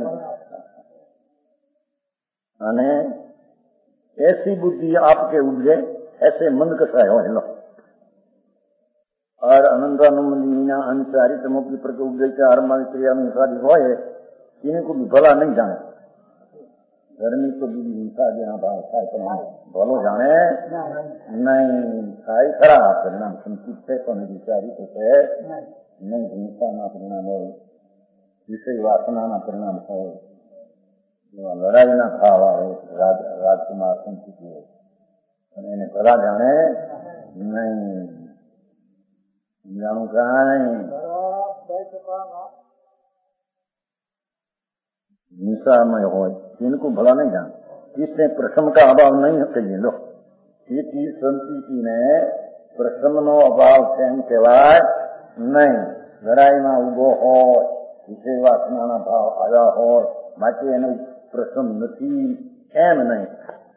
અને ऐसी बुद्धि आपके उपजे ऐसे मंद कसाय हो लो और अनंतानुमंदिना अनुसारी तमो की प्रति उपजे के आरंभिक क्रिया में शादी हो इनको भी भला नहीं जाने. धर्मी तो भी हिंसा जहाँ भाव થાય પણ ભલો જાણે નહીં. થાય ખરા પરિણામ સંકિત છે પણ વિચારી તો છે નહીં. હિંસાના પરિણામ હોય, વિષય વાસનાના પરિણામ હોય, લડાઈના ભાવ આવે, રાજકુમાર સંકિત હોય અને એને ભલા જાણે નહીં. જાણું કાંઈ? हिंसामय हो इनको भला नहीं जान. इसमें प्रसम का अभाव नहीं कहिए लो. ये चीज संस्कृति ने प्रसम नो अभाव एम कहेवाय नहीं. लड़ाई में उभो हो, विषय वासना भाव आया हो માટે એનો પ્રસમ નથી એમ નહીં.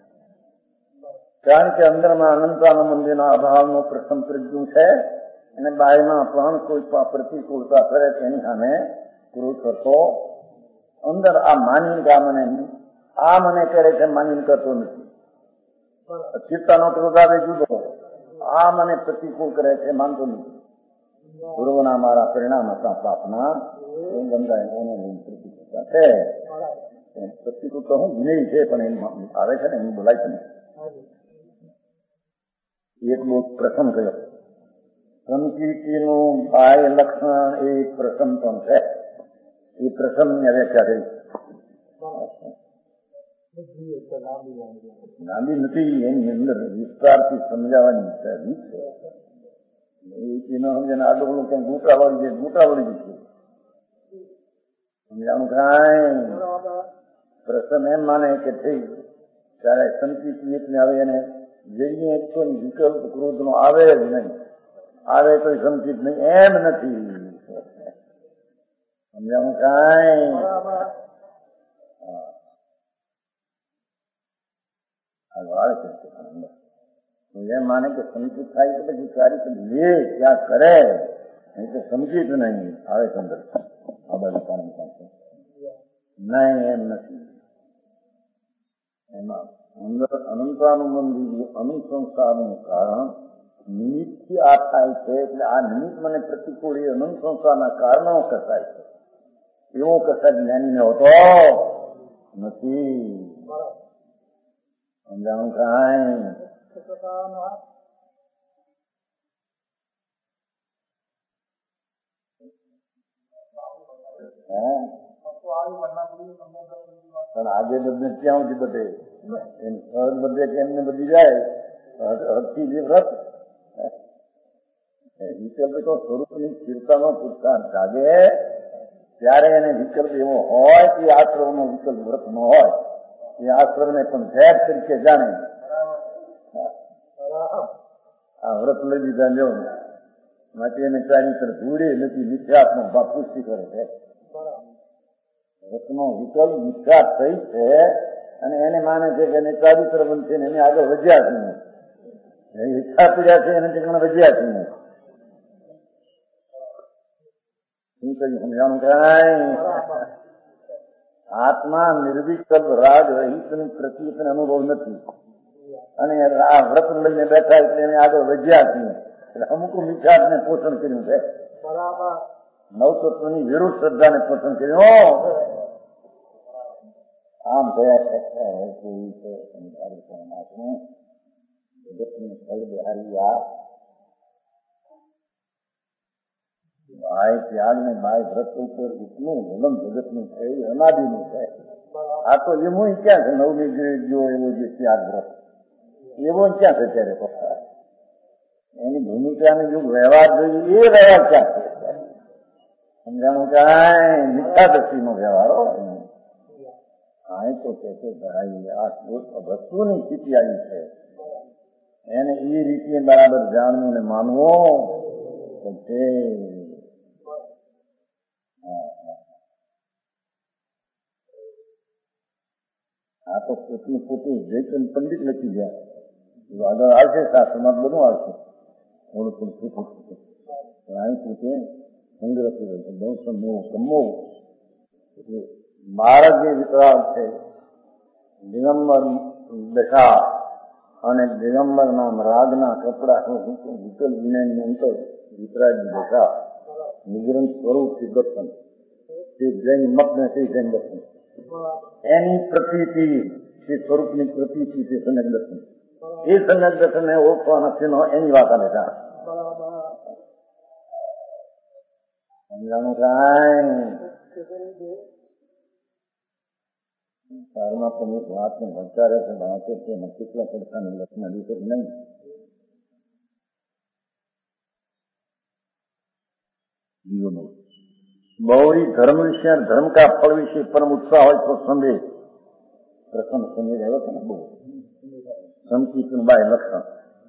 કારણ કે અંદરમાં અનંતાનુબંધીના અભાવનો પ્રસમ પ્રજ્ઞ છે અને બાહ્યમાં પણ કોઈ પ્રતિકૂળતા કરે તેની સામે ક્રોધ કરતો અંદર આ માનીને કે આ મને કરે છે માનીને કરતો નથી. ચિત્તાનો ક્રોધ આવે જુદો, આ મને પ્રતિકૂળ કરે છે માનતો નથી. પૂર્વના મારા પરિણામ હતા પાપના એ ગંદા એને લઈને પ્રતિકૂળતા છે. પ્રતિકૂળ તો હું વિનય છે પણ એમ આવે છે ને એમ બોલાય છે ને. એટલો પ્રસમ કર્યો. સંકીર્તિનું બાહ્ય લક્ષણ એ પ્રસમ પણ છે. એ પ્રસમની વ્યાખ્યા કરી. લાંબી નથી, એની અંદર વિસ્તારથી સમજાવવાની રીત છે. એનો સમજે આડોળું ક્યાંક ગૂંટા વળી જાય, ગૂંટા વળી જશે. સમજાણું કાંઈ? પ્રસમ એમ માને કે થઈ ત્યારે સંકિત એટલે હવે એને જઈએ તો વિકલ્પ ક્રોધ નો આવે જ નહીં. આવે તો સંકિત નહીં એમ નથી. સમજાણું કાંઈ? એમ માને કે સંકિત થાય તો પછી સારી તો લે ત્યાં કરે નહીં તો સંકિત નહીં આવે અંદર આ બધું કારણ પાસે નહીં એમ નથી. એમાં અંદર અનંતાનુબંધી અનંત સંસારનું કારણ નિમિત્તથી આ થાય છે. એટલે આ નિમિત્ત મને પ્રતિકૂળ એ અનંત સંસારના કારણો કસાય છે. એવો કસાય જ્ઞાનીને હોતો નથી. સમજાણું કાંઈ? પણ આજે બધે ક્યાં સુધી બધે સહજ બધે કે એમને બધી જાય હરથી જે વ્રત વિકલ્પ તો સ્વરૂપની સ્થિરતાનો પુરસ્કાર જાગે ત્યારે એને વિકલ્પ એવો હોય કે આશ્રમનો વિકલ્પ વ્રત નો હોય એ આશ્રમને પણ ઝેર તરીકે જાણે આ વ્રત લઈ લીધા લ્યો માટે એને ચારિત્ર ધૂળે નથી મિથ્યાત્મક ભાવ પુષ્ટિ કરે છે. વ્રતનો વિકલ્પ મિથ્યા થઈ છે અને એને માને છે કે એને ચારિત્ર બનશે ને એને આગળ વધ્યા છે નહીં ઈચ્છા પીડ્યા છે એને ઠેકાણે વધ્યા છે નહીં. શું કહ્યું સમજાણું કાંઈ? આત્મા નિર્વિકલ્પ રાગ રહિતની પ્રતિ અનુભવ નથી અને આ વ્રત લઈને બેઠા એટલે એને આગળ વધ્યા છે એટલે અમુક મિથ્યાને પોષણ કર્યું છે. નવતત્વની વિરુદ્ધ શ્રદ્ધાને પોષણ કર્યું. આમ થયા જગતની ફળબહારી આ બાય ત્યાગ ને બાય વ્રત ઉપર એટલું વલમ જગતનું છે એ અનાદિનું છે. આ તો એમાં ક્યાં છે નવની જો એવો જે ત્યાગ વ્રત એવો ક્યાં છે ત્યારે એની ભૂમિકાને જો વ્યવહાર જોઈએ એ વ્યવહાર ક્યાં છે સમજાણું કાંઈ મિથ્યા દ્રષ્ટિનો વ્યવહાર તો કે છે ભાઈ આ વસ્તુની સ્થિતિ આવી છે એને એ રીતે બરાબર જાણવું ને માનવું તો તે આ તો પોતનું પોતે જયચંદ પંડિત લખી ગયા આગળ આવશે શાસ્ત્રમાં બધું આવશે થોડું થોડું છૂટું અહીં પોતે સંગ્રહ કર્યો છે બહુ સમૂહ એટલે માર્ગ જે વિતરાગ છે દિગંબર દશા અને દિગંબર નામ રાગના કપડા વિકલ વિનયની અંતર વિતરાગની દશા નિગ્રંથ સ્વરૂપ થી દર્શન તે જૈન મત ને તે જૈન દર્શન એની પ્રતીતિ તે સ્વરૂપની પ્રતીતિ તે સનક દર્શન એ સનક દર્શનને ઓળખવાના ચિહ્નો એની વાત આવે છે. સમજાણું કાંઈ? સારમાં પણ એક વાતને વંચારે છે વાંચે છે અને કેટલા પડતાની લક્ષના દિવસે નહીં બહુરી ધર્મ વિશે ધર્મ કા ફળ વિશે પરમ उत्साह હોય તો સંદેહ પ્રસન્ન સંદેહ આવ્યો છે ને બહુ સંકીર્તન બાય લક્ષણ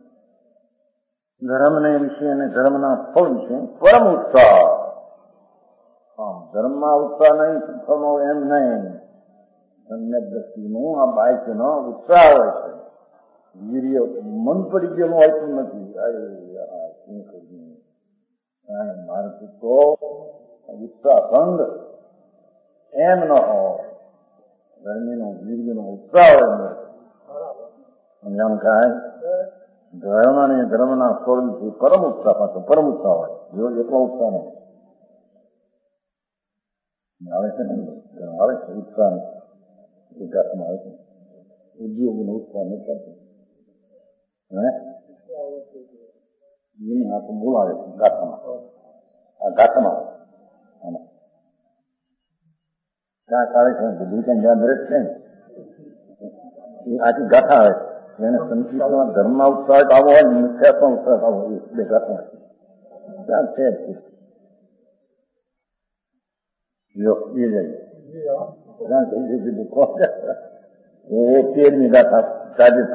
ધર્મને વિશે અને ધર્મના ફળ વિશે પરમ उत्साह. ધર્મમાં ઉત્સાહ નહીં ફળનો એમ નહીં સમ્યક દ્રષ્ટિનું આ બાહ્યનો ઉત્સાહ હોય છે વીર્ય મન પડી ગયેલું હોતું નથી. અરે શું કર્યું કાંઈ મારે તો ઉત્સાહ ભંગ એમ ન હોય ધર્મીનો વીર્યનો ઉત્સાહ હોય એમ કાંઈ ધર્મ અને ધર્મના ફળ વિશે પરમ ઉત્સાહ પાછો પરમ ઉત્સાહ હોય જો એટલો ઉત્સાહ નહીં આવે છે ને આવે છે ઉત્સાહ વિકાસમાં આવે છે ઉદ્યોગનો ઉત્સાહ નહીં કરતો આ તો બોલાવે છે ગાથામાં આ ગાથામાં આવે ક્યાં કાઢે છે બધું ક્યાં જ્યાં દરેક છે ને એ આખી ગાથા આવે છે એને સંકીર્તનમાં ધર્મમાં ઉત્સાહ આવો હોય ને મિથ્યાત્મા ઉત્સાહ આવો એ બે ગાથા ક્યાં છે એ તેરની ગાથા ચારિત્ર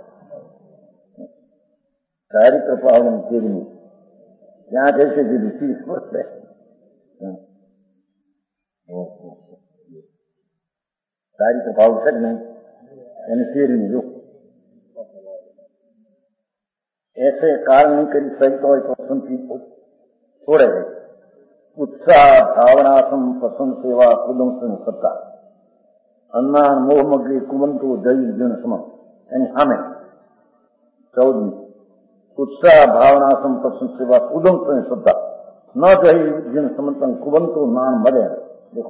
પાવણી તેરની ત્યાં કહે છે કે ઋષિ પડશે ચારિત્ર ભાવ છે ને એને તેરની જો ऐसे काल नहीं करी सकता હોય તો સંતિ છોડે છે उत्साह भावनासम पसंद सेवा कुदम सत्ता अन्ना मोह मग्री कुमंतो जय जन सम એની સામે 14 उत्साह भावनासम पसंद सेवा कुदम सत्ता न जय जन समतन कुबंतो नान मरे. देखो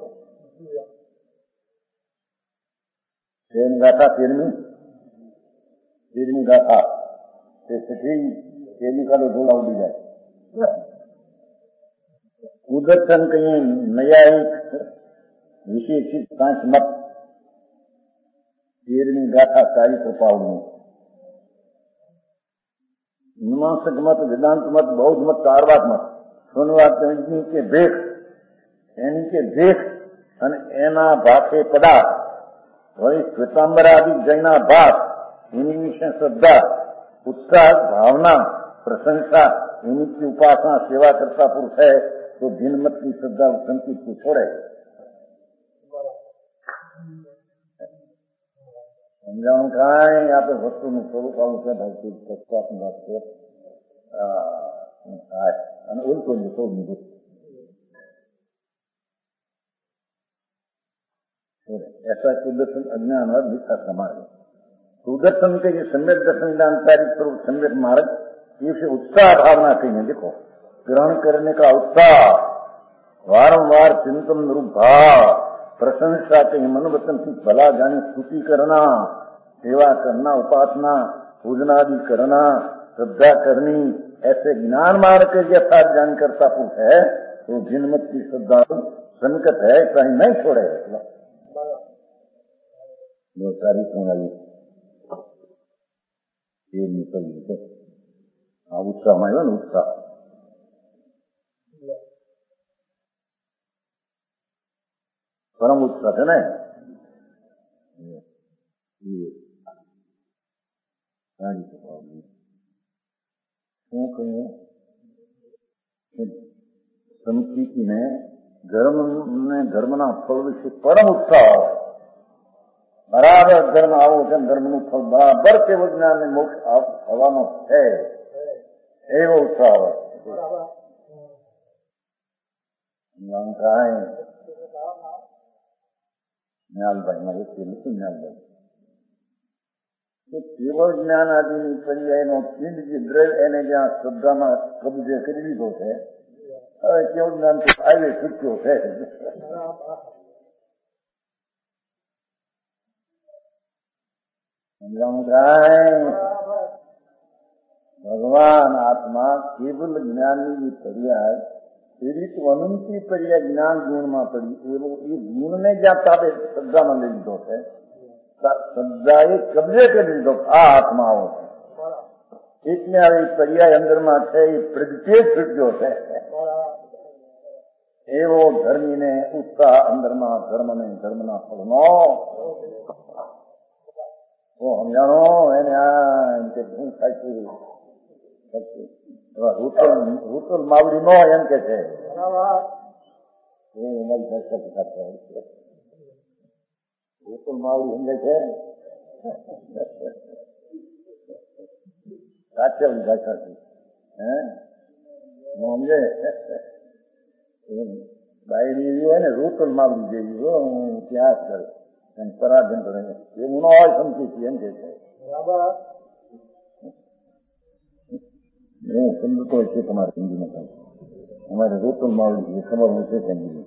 तेरनी गाथा तेरनी गाथा तेरनी का तो ढोला उड़ी जाए. ઉદર્શન કહીએ ન્યાયિક વિશેષિત પાંચ મત 13મી ગાથા ચારિત્ર પાવડનું મીમાંસક મત, વેદાંત મત, બૌદ્ધ મત, ચારવાદ મત, સોનવાદ એની કે ભેખ અને એના ભાષે પદાર્થ વળી શ્વેતાંબરાદિ જૈના ભાષ એની વિશે શ્રદ્ધા, उत्साह, भावना, प्रशंसा, इन्हीं की उपासना सेवा करता पुरुष है तो भिन्न मत की श्रद्धा संकित को छोड़े। समझाऊं कहा है यहाँ पे वस्तु में स्वरूप आવું છે ભાઈ તત્વની વાત છે અને ઉલટો લીધો લીધું ऐसा सुदर्शन अज्ञान और मिथ्या समाज है। सुदर्शन के जो सम्यक दर्शन जानकारी स्वरूप सम्यक मार्ग इसे उत्साह भावना कहेंगे। देखो ग्रहण करने का उत्साह, वारंवार चिंतन रूप भाव, प्रशंसा कहीं मनोवचन की भला जाने स्तुति करना, सेवा करना, उपासना पूजनादि करना, श्रद्धा करनी, ऐसे ज्ञान मार्ग के यथार्थ जान करता पुरुष है तो जिनमत की श्रद्धा संकट है कहीं नहीं छोड़े। जो सारी प्रणाली ये निकल उत्साह में उत्साह परम उत्साह है ना શું કહ્યું સંસ્કૃતિને ધર્મના ફળ વિશે પરમ ઉત્સાહ બરાબર ધર્મ આવો છે ધર્મનું ફળ બરાબર કેવું જ્ઞાન ને મોક્ષ થવાનો છે એવો ઉત્સાહ હોય જ્ઞાનભાઈમાં એક નથી જ્ઞાનભાઈ કેવળ જ્ઞાન આદિની પર્યાયનો પિંડ જે દ્રવ્ય એને જ્યાં શ્રદ્ધામાં કબજે કરી લીધો છે હવે કેવું જ્ઞાન આવી છૂટ્યો છે ભગવાન આત્મા કેવલ જ્ઞાનની પર્યાય એવી તો અનંતી પર્યાય જ્ઞાન ગુણમાં પડી એવો એ ગુણને જ્યાં તાબે શ્રદ્ધામાં લઈ લીધો છે શ્રદ્ધાએ કબજે કરી લીધો આ આત્માઓ છે એટલે હવે પર્યાય અંદરમાં છે એ પ્રગટે છૂટ્યો છે એવો ધર્મીને ઉત્સાહ અંદરમાં ધર્મને ધર્મના ફળનો સમજાણો એને શું થાય છે રૂતુલ માવડી નો એમ કે છે રૂતુલ માવડી સમજે છે સાચી ભાષા છે સમજે બાયરી એવી હોય ને રૂતુલ માવડી જેવી ઇતિહાસ કરે પરાધન કરે એવું ન હોય સમજી એમ કે છે હું સમજતો હોય છે તમારે સમજી નથી અમારે રૂતુલ માવડી સમજવું છે સમજી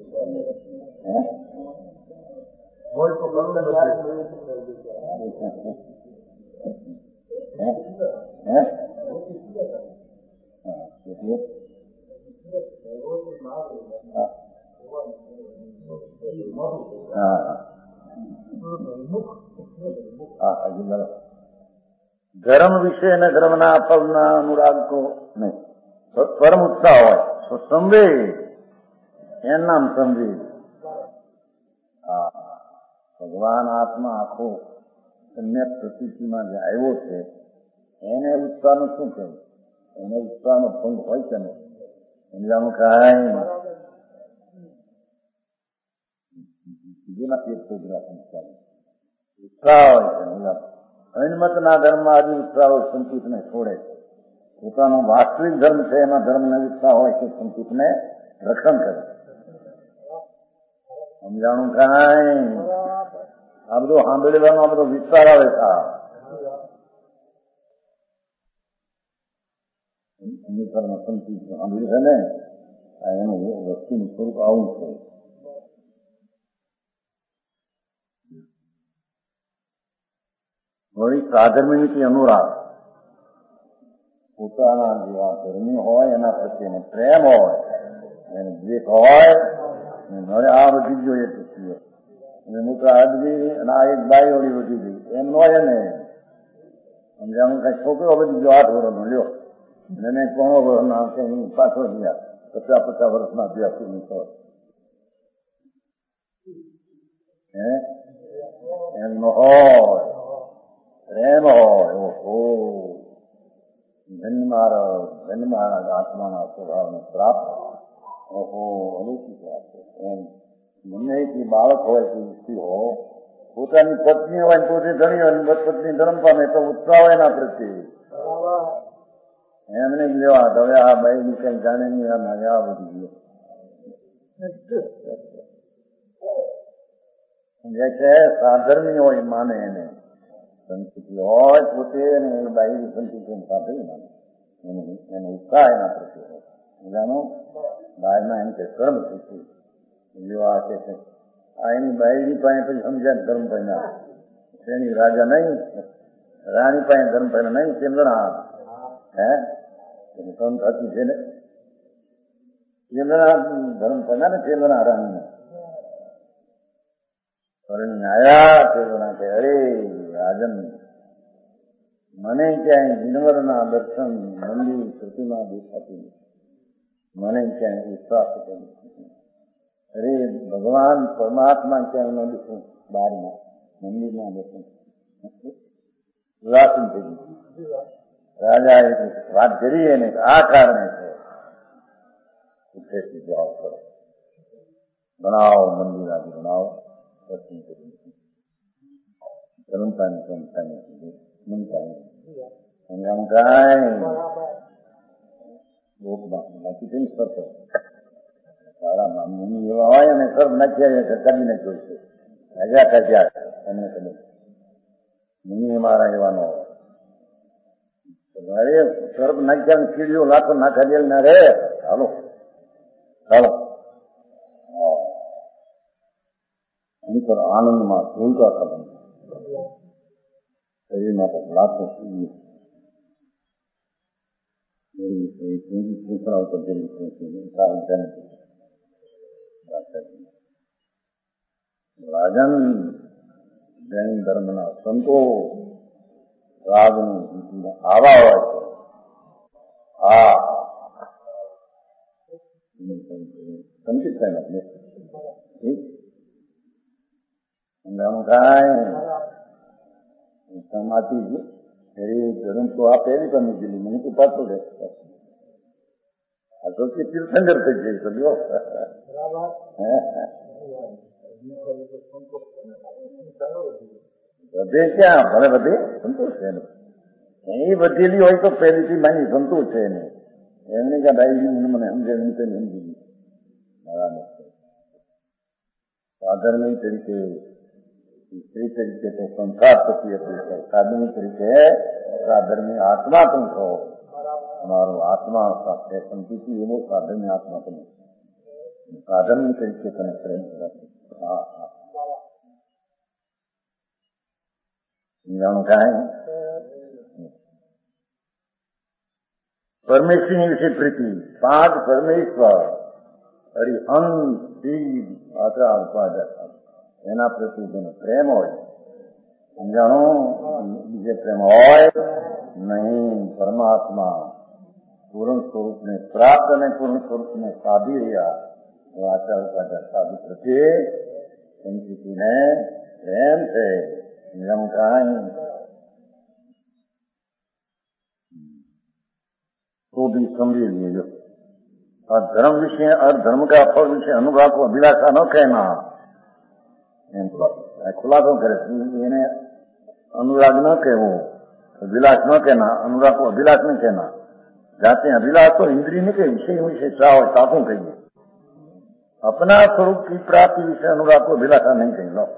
ધર્મ વિશે અને ધર્મના ફળના અનુરાગ કો નહીં પરમ ઉત્સાહ હોય તો સંવેદ એનું નામ સંવેદ ભગવાન આત્મા આખો અન્ય પ્રતિમાં જે આવ્યો છે એને ઉત્સાહનું શું કહેવું એને ઉત્સાહનો ભંગ હોય છે ને સમજાનું કાંઈ બીજું નથી ઉત્સાહ હોય છે અનમતના ધર્મ આદિ ઉત્સાહો સંકુચને છોડે પોતાનો વાસ્તવિક ધર્મ છે એમાં ધર્મને ઉત્સાહ હોય તો સંકુચને રક્ષણ કરે સમજાણું કાંઈ આ બધું સાંભળેવાનો આ બધો વિસ્તાર આવે સંકુચ સાંભળ્યું છે ને એનું વસ્તુનું સ્વરૂપ આવું છે વળી સાધર્મિની અનુરાગ પોતાના જેવા ધર્મી હોય એના પ્રત્યેનો પ્રેમ હોય એને દ્વેષ હોય હવે આ વધી ગયો એ પૂછ્યો અને મોટા આદમી અને આ એક બાઈ ઓળી વધી ગઈ એમ ન હોય ને સમજાણું કઈ છોકરો બધી જો 8 વર્ષનો લ્યો એને 15 વર્ષના કઈ પાછો ગયા 50 વર્ષના અભ્યાસી તો એમ ન હોય પ્રેમ હોય ઓહો ધન્યમારા આત્માના સ્વભાવને પ્રાપ્ત ઓહો અલૌકિક વાત છે એમ મને કે બાળક હોય કે સ્ત્રી હોય પોતાની પત્ની હોય પોતે ધણી હોય પત્ની ધર્મ પામે તો ઉત્સાહ હોય એના પ્રત્યે એમને જ લેવા હવે આ બાઈ ની કઈ જાણે નહીં આ મજા બધી ગયો છે સાધર્મી હોય માને એને સંસ્કૃતિ હોય પોતે અને બાઈ સંસ્કૃતિ સાધર્મી માને એનો ઉત્સાહ એના પ્રત્યે હોય જાણો બહારના એમ કે કર્મ શીખી લેવા છે આ એની બાઈની પાસે પછી સમજાય ધર્મ પહેલા એની રાજા નહીં રાણી પાસે ધર્મ પહેલા નહીં ચંદ્રના એનું કામ થતું છે ને ચંદ્રના ધર્મ પહેલા ને ચંદ્રના રાણી આયા ચંદ્રના કે અરે રાજન મને ક્યાંય જીનવરના દર્શન મંદિર પ્રતિમા દેખાતી મને ક્યાંય વિશ્વાસ અરે ભગવાન પરમાત્મા ક્યાંય ન દેખું બહારમાં મંદિરમાં દેખું ઉદાસીન થઈ ગયું રાજા એ વાત કરી એને આ કારણે છે જવાબ કરો બનાવો મંદિર આદિ બનાવો દર્શન કરી ધર્મતાની બાકી કેમ કરતો સારા મુનિ એવા હોય અને સર્વ નાખ્યા કરીને જોઈશે રાજા કાઢ્યા એમને કદે મુનિ મારા એવાનો અરે સર્વ નાખ્યા કીડીઓ લાખો નાખા દેલ ના રે ચાલો ચાલો પર આનંદમાં ભૂલતા ખબર શરીર માટે લાખો કીડીઓ રાજન જૈન ધર્મના સંતો રાગનું આવા હોય છે હા સંકિત થાય ને સમાધિ ધર્મ તો આ પહેલી પણ દીધી મને તો પાછો રહે આ તો તીર્થંકર થઈ જાય તો લ્યો બધે ક્યાં ભલે બધે સંતોષ છે ને એ વધેલી હોય તો પહેલીથી માની સંતોષ છે ને એમને ક્યાં ભાઈ મને સમજે સમજી બરાબર સાધર્મી તરીકે સ્ત્રી તરીકે તો સંસાર થતી હતી સાધર્મી તરીકે સાધર્મી આત્મા પણ છો અમારો આત્મા સાથે સંતૃપ્તિ એવો સાધર્મી આત્મા તમે સાધર્મી તરીકે તમે પ્રેમ કરાશે હા હા સમજાણું કાંઈ પરમેશ્વરની વિશે પ્રીતિ 5 પરમેશ્વર હરિહંસ શિવ આત્રા ઉપાદક એના પ્રત્યે જેનો પ્રેમ હોય સમજાણો બીજે પ્રેમ હોય નહીં પરમાત્મા પૂર્ણ સ્વરૂપને પ્રાપ્ત અને પૂર્ણ સ્વરૂપને સાધી રહ્યા આચાર ઉપાદક સાધુ પ્રત્યે સંસ્કૃતિને પ્રેમ છે નિયમ કાંઈ तो भी समझिए लीजिए और धर्म विषय और धर्म का फल विषय अनुराग को अभिलाषा न कहना खुलासो करे એને अनुराग न कहવો अभिलाष न कहना अनुराग को अभिलाष नहीं कहना जाते अभिलाष तो इंद्रिय नहीं कहे विषय विषय चाह हो ताकू कहिए अपना स्वरूप की प्राप्ति विषय अनुराग को अभिलाषा नहीं कही लो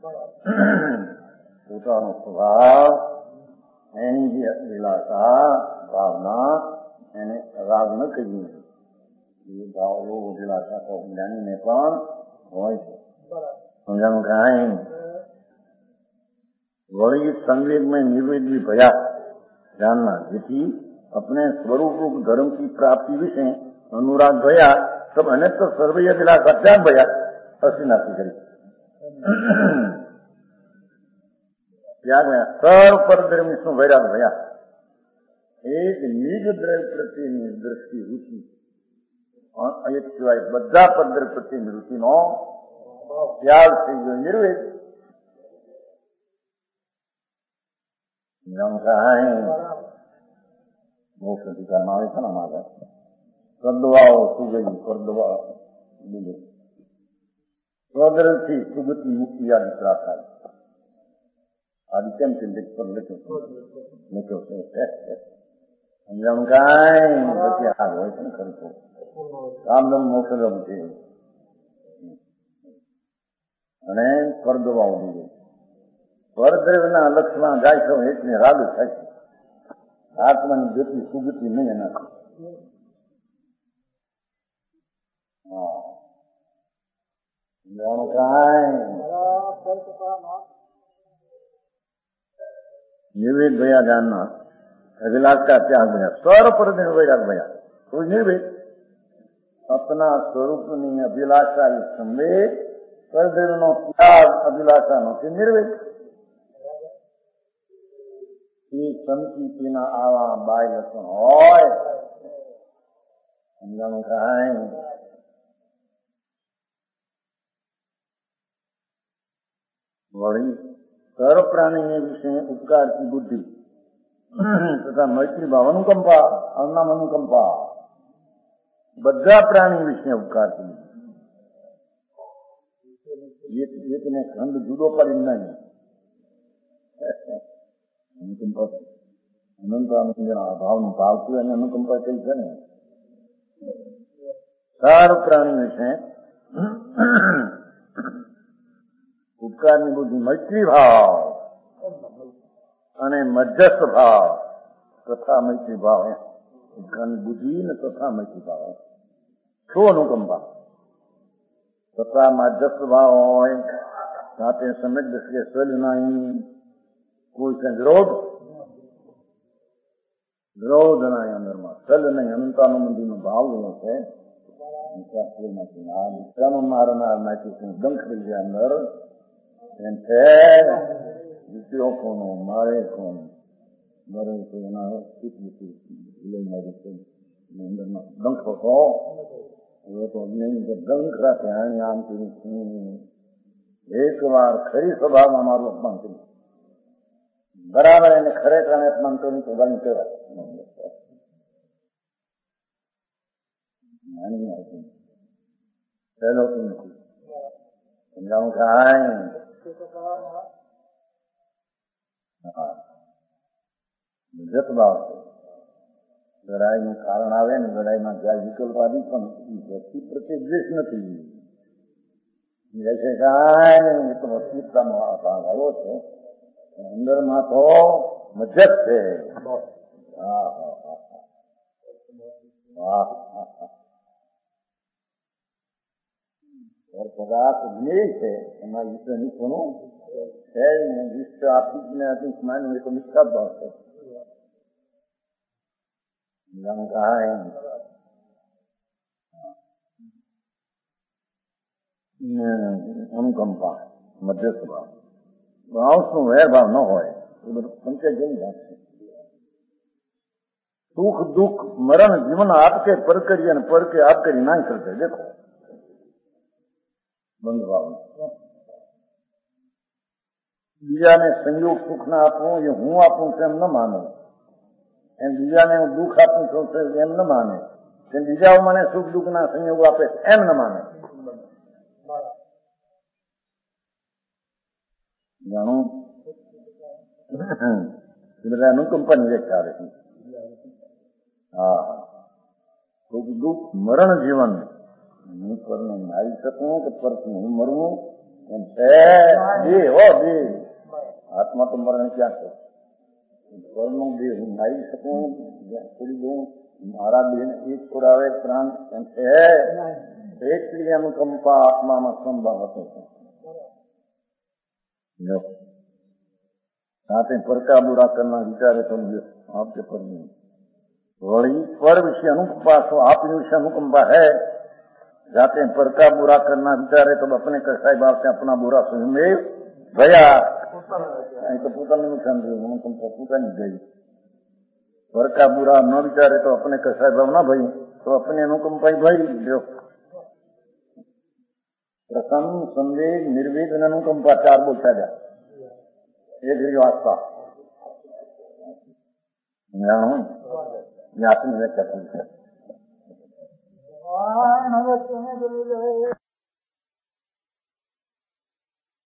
પોતાનો સ્વભાવ એની જે અભિલાષા ભાવના એને રાગ ન કહીએ એ ભાવો અભિલાષા તો જ્ઞાનીને પણ હોય છે સમજાણું કાંઈ वही संवेद में निर्वेदी भया जानना जेથી अपने स्वरूप रूप धर्म की प्राप्ति विषय अनुराग भया तब अने तो सर्वैया दिलासा त्याग भया असी नासी करी त्याग भया सर्व पर द्रव्य शू वैराग भया एक निज द्रव्य प्रत्येની दृष्टि रुचि एक सिवाय બધા પદ્ર પ્રત્યેની રુચિનો ત્યાગ થઈ ગયો નિર્વેદ મોક્ષ અધિકારમાં આવે છે ને મારે સદવાઓ સુગઈ પરદવા બીજું સ્વદ્રથી સુગતિ મુક્તિ આદિ પ્રાપ્ત થાય આદિ કેમ ચિંતિત પર લખ્યો છે સમજાણું કાંઈ પછી હાર હોય છે ને ખરું કામદમ મોક્ષદમ છે અને પરદવાઓ બીજું પરદ્રવ્યના લક્ષમાં જાય છે એકને રાડું થાય છે આત્માની જેટલી સુગતિ નહીં એનાથી નિર્વેદ ભયા જ્ઞાનના અભિલાષ का त्याग भया स्वर पर वैराग भया तो निर्वेद अपना स्वरूपની અભિલાષા એ સંવેદ પરદ્રવ્યનો ત્યાગ અભિલાષાનો તે નિર્વેદ એ સંકીર્તિના આવા બાય લક્ષણ હોય સમજાણું કાંઈ વળી સર્વ પ્રાણીને વિશે ઉપકાર की बुद्धि तथा मैत्री भाव अनुकंपा अनाम अनुकंपा બધા પ્રાણી વિશે ઉપકાર की એકને ખંડ જુદો પડી નહીં અનુકંપા અનંત ભાવનું ભાવતું એને અનુકંપા કઈ છે ને સર્વ પ્રાણી વિશે ઉપકારની બુદ્ધિ મૈત્રી ભાવ અને મધ્યસ્થ ભાવ તથા મૈત્રી ભાવ ઉપકારની બુદ્ધિ ને તથા મૈત્રી ભાવ શું અનુકંપા તથા મધ્યસ્થ ભાવ હોય સાથે સમજ દશે સલ નહીં કોઈ છે વિરોધ ના અંદરમાં સલ નહીં અનંતાનુબંધીનો ભાવ એવો છે આ વિશ્રામાં મારનાર નાખી દંખ થઈ ગયા અંદર એમ છે વિષયો કોનો મારે કોણ મરે તો એના લઈને અંદરમાં દંખ હતો એવો તો દંખ રાખે આમ કર્યું એક વાર ખરી સ્વભાવમાં મારું અપમાન કર્યું બરાબર એને ખરેખર અપમાન કર્યું તો ગણ કહેવાય સહેલો નથી સમજાવું કાંઈ જતભાવ છે લડાઈનું કારણ આવે ને લડાઈમાં જ્યાં વિકલ્પાદી પણ વ્યક્તિ પ્રત્યે દ્વેષ નથી કાંઈ તો અસ્મિતાનો ભાગ આવ્યો છે અંદરમાં તો મજ્જત છે પદાર્થ જ્ઞેય છે એમાં વિશ્વ નિષ્ઠનું છે ને વિશ્વ આપીને અતિશ માન્યું એ તો નિષ્ઠા ભાવ છે અનુકંપા મધ્યસ્થ ભાવ ભાવનું વેરભાવ ન હોય એ બધું પંચે જેવી વાત છે સુખ દુઃખ મરણ જીવન આપકે પર કરી અને પર કે આપ કરી ના કરતે દેખો બંધ ભાવ બીજાને સંયોગ સુખ ના આપવું એ હું આપું છું એમ ન માનું એમ બીજાને હું દુઃખ આપું છું એમ ન માને એમ બીજાઓ મને સુખ દુઃખ ના સંયોગો આપે એમ ન માને જાણું બધા અનુકંપાની વ્યક્ત આવે છે હા સુખ દુઃખ મરણ જીવન હું પરને મારી શકું કે પરથી હું મરવું એમ છે દેહ હો દેહ આત્મા તો મરણ ક્યાં છે પરનું દેહ હું મારી શકું છોડી દઉં મારા દેહ એક છોડાવે પ્રાણ એમ છે એટલી અનુકંપા આત્મામાં સંભાવ હતો સાથે પરકાબુ રાખવાના વિચારે સમજો आपके पर नहीं वही पर विषय अनुकंपा तो आप विषय अनुकंपा है जाते पर का बुरा करना विचारे तो अपने कसाई भाव से अपना बुरा स्वयं भया तो પોતાને નુકસાન થયું અનુકંપા પોતાની ગઈ પર का बुरा न विचारे तो अपने कसाई भाव ना भई तो अपने अनुकंपा भई जो प्रसन्न संवेग निर्वेद अनुकंपा 4 बोलता जा एक वास्ता ज्ञापन है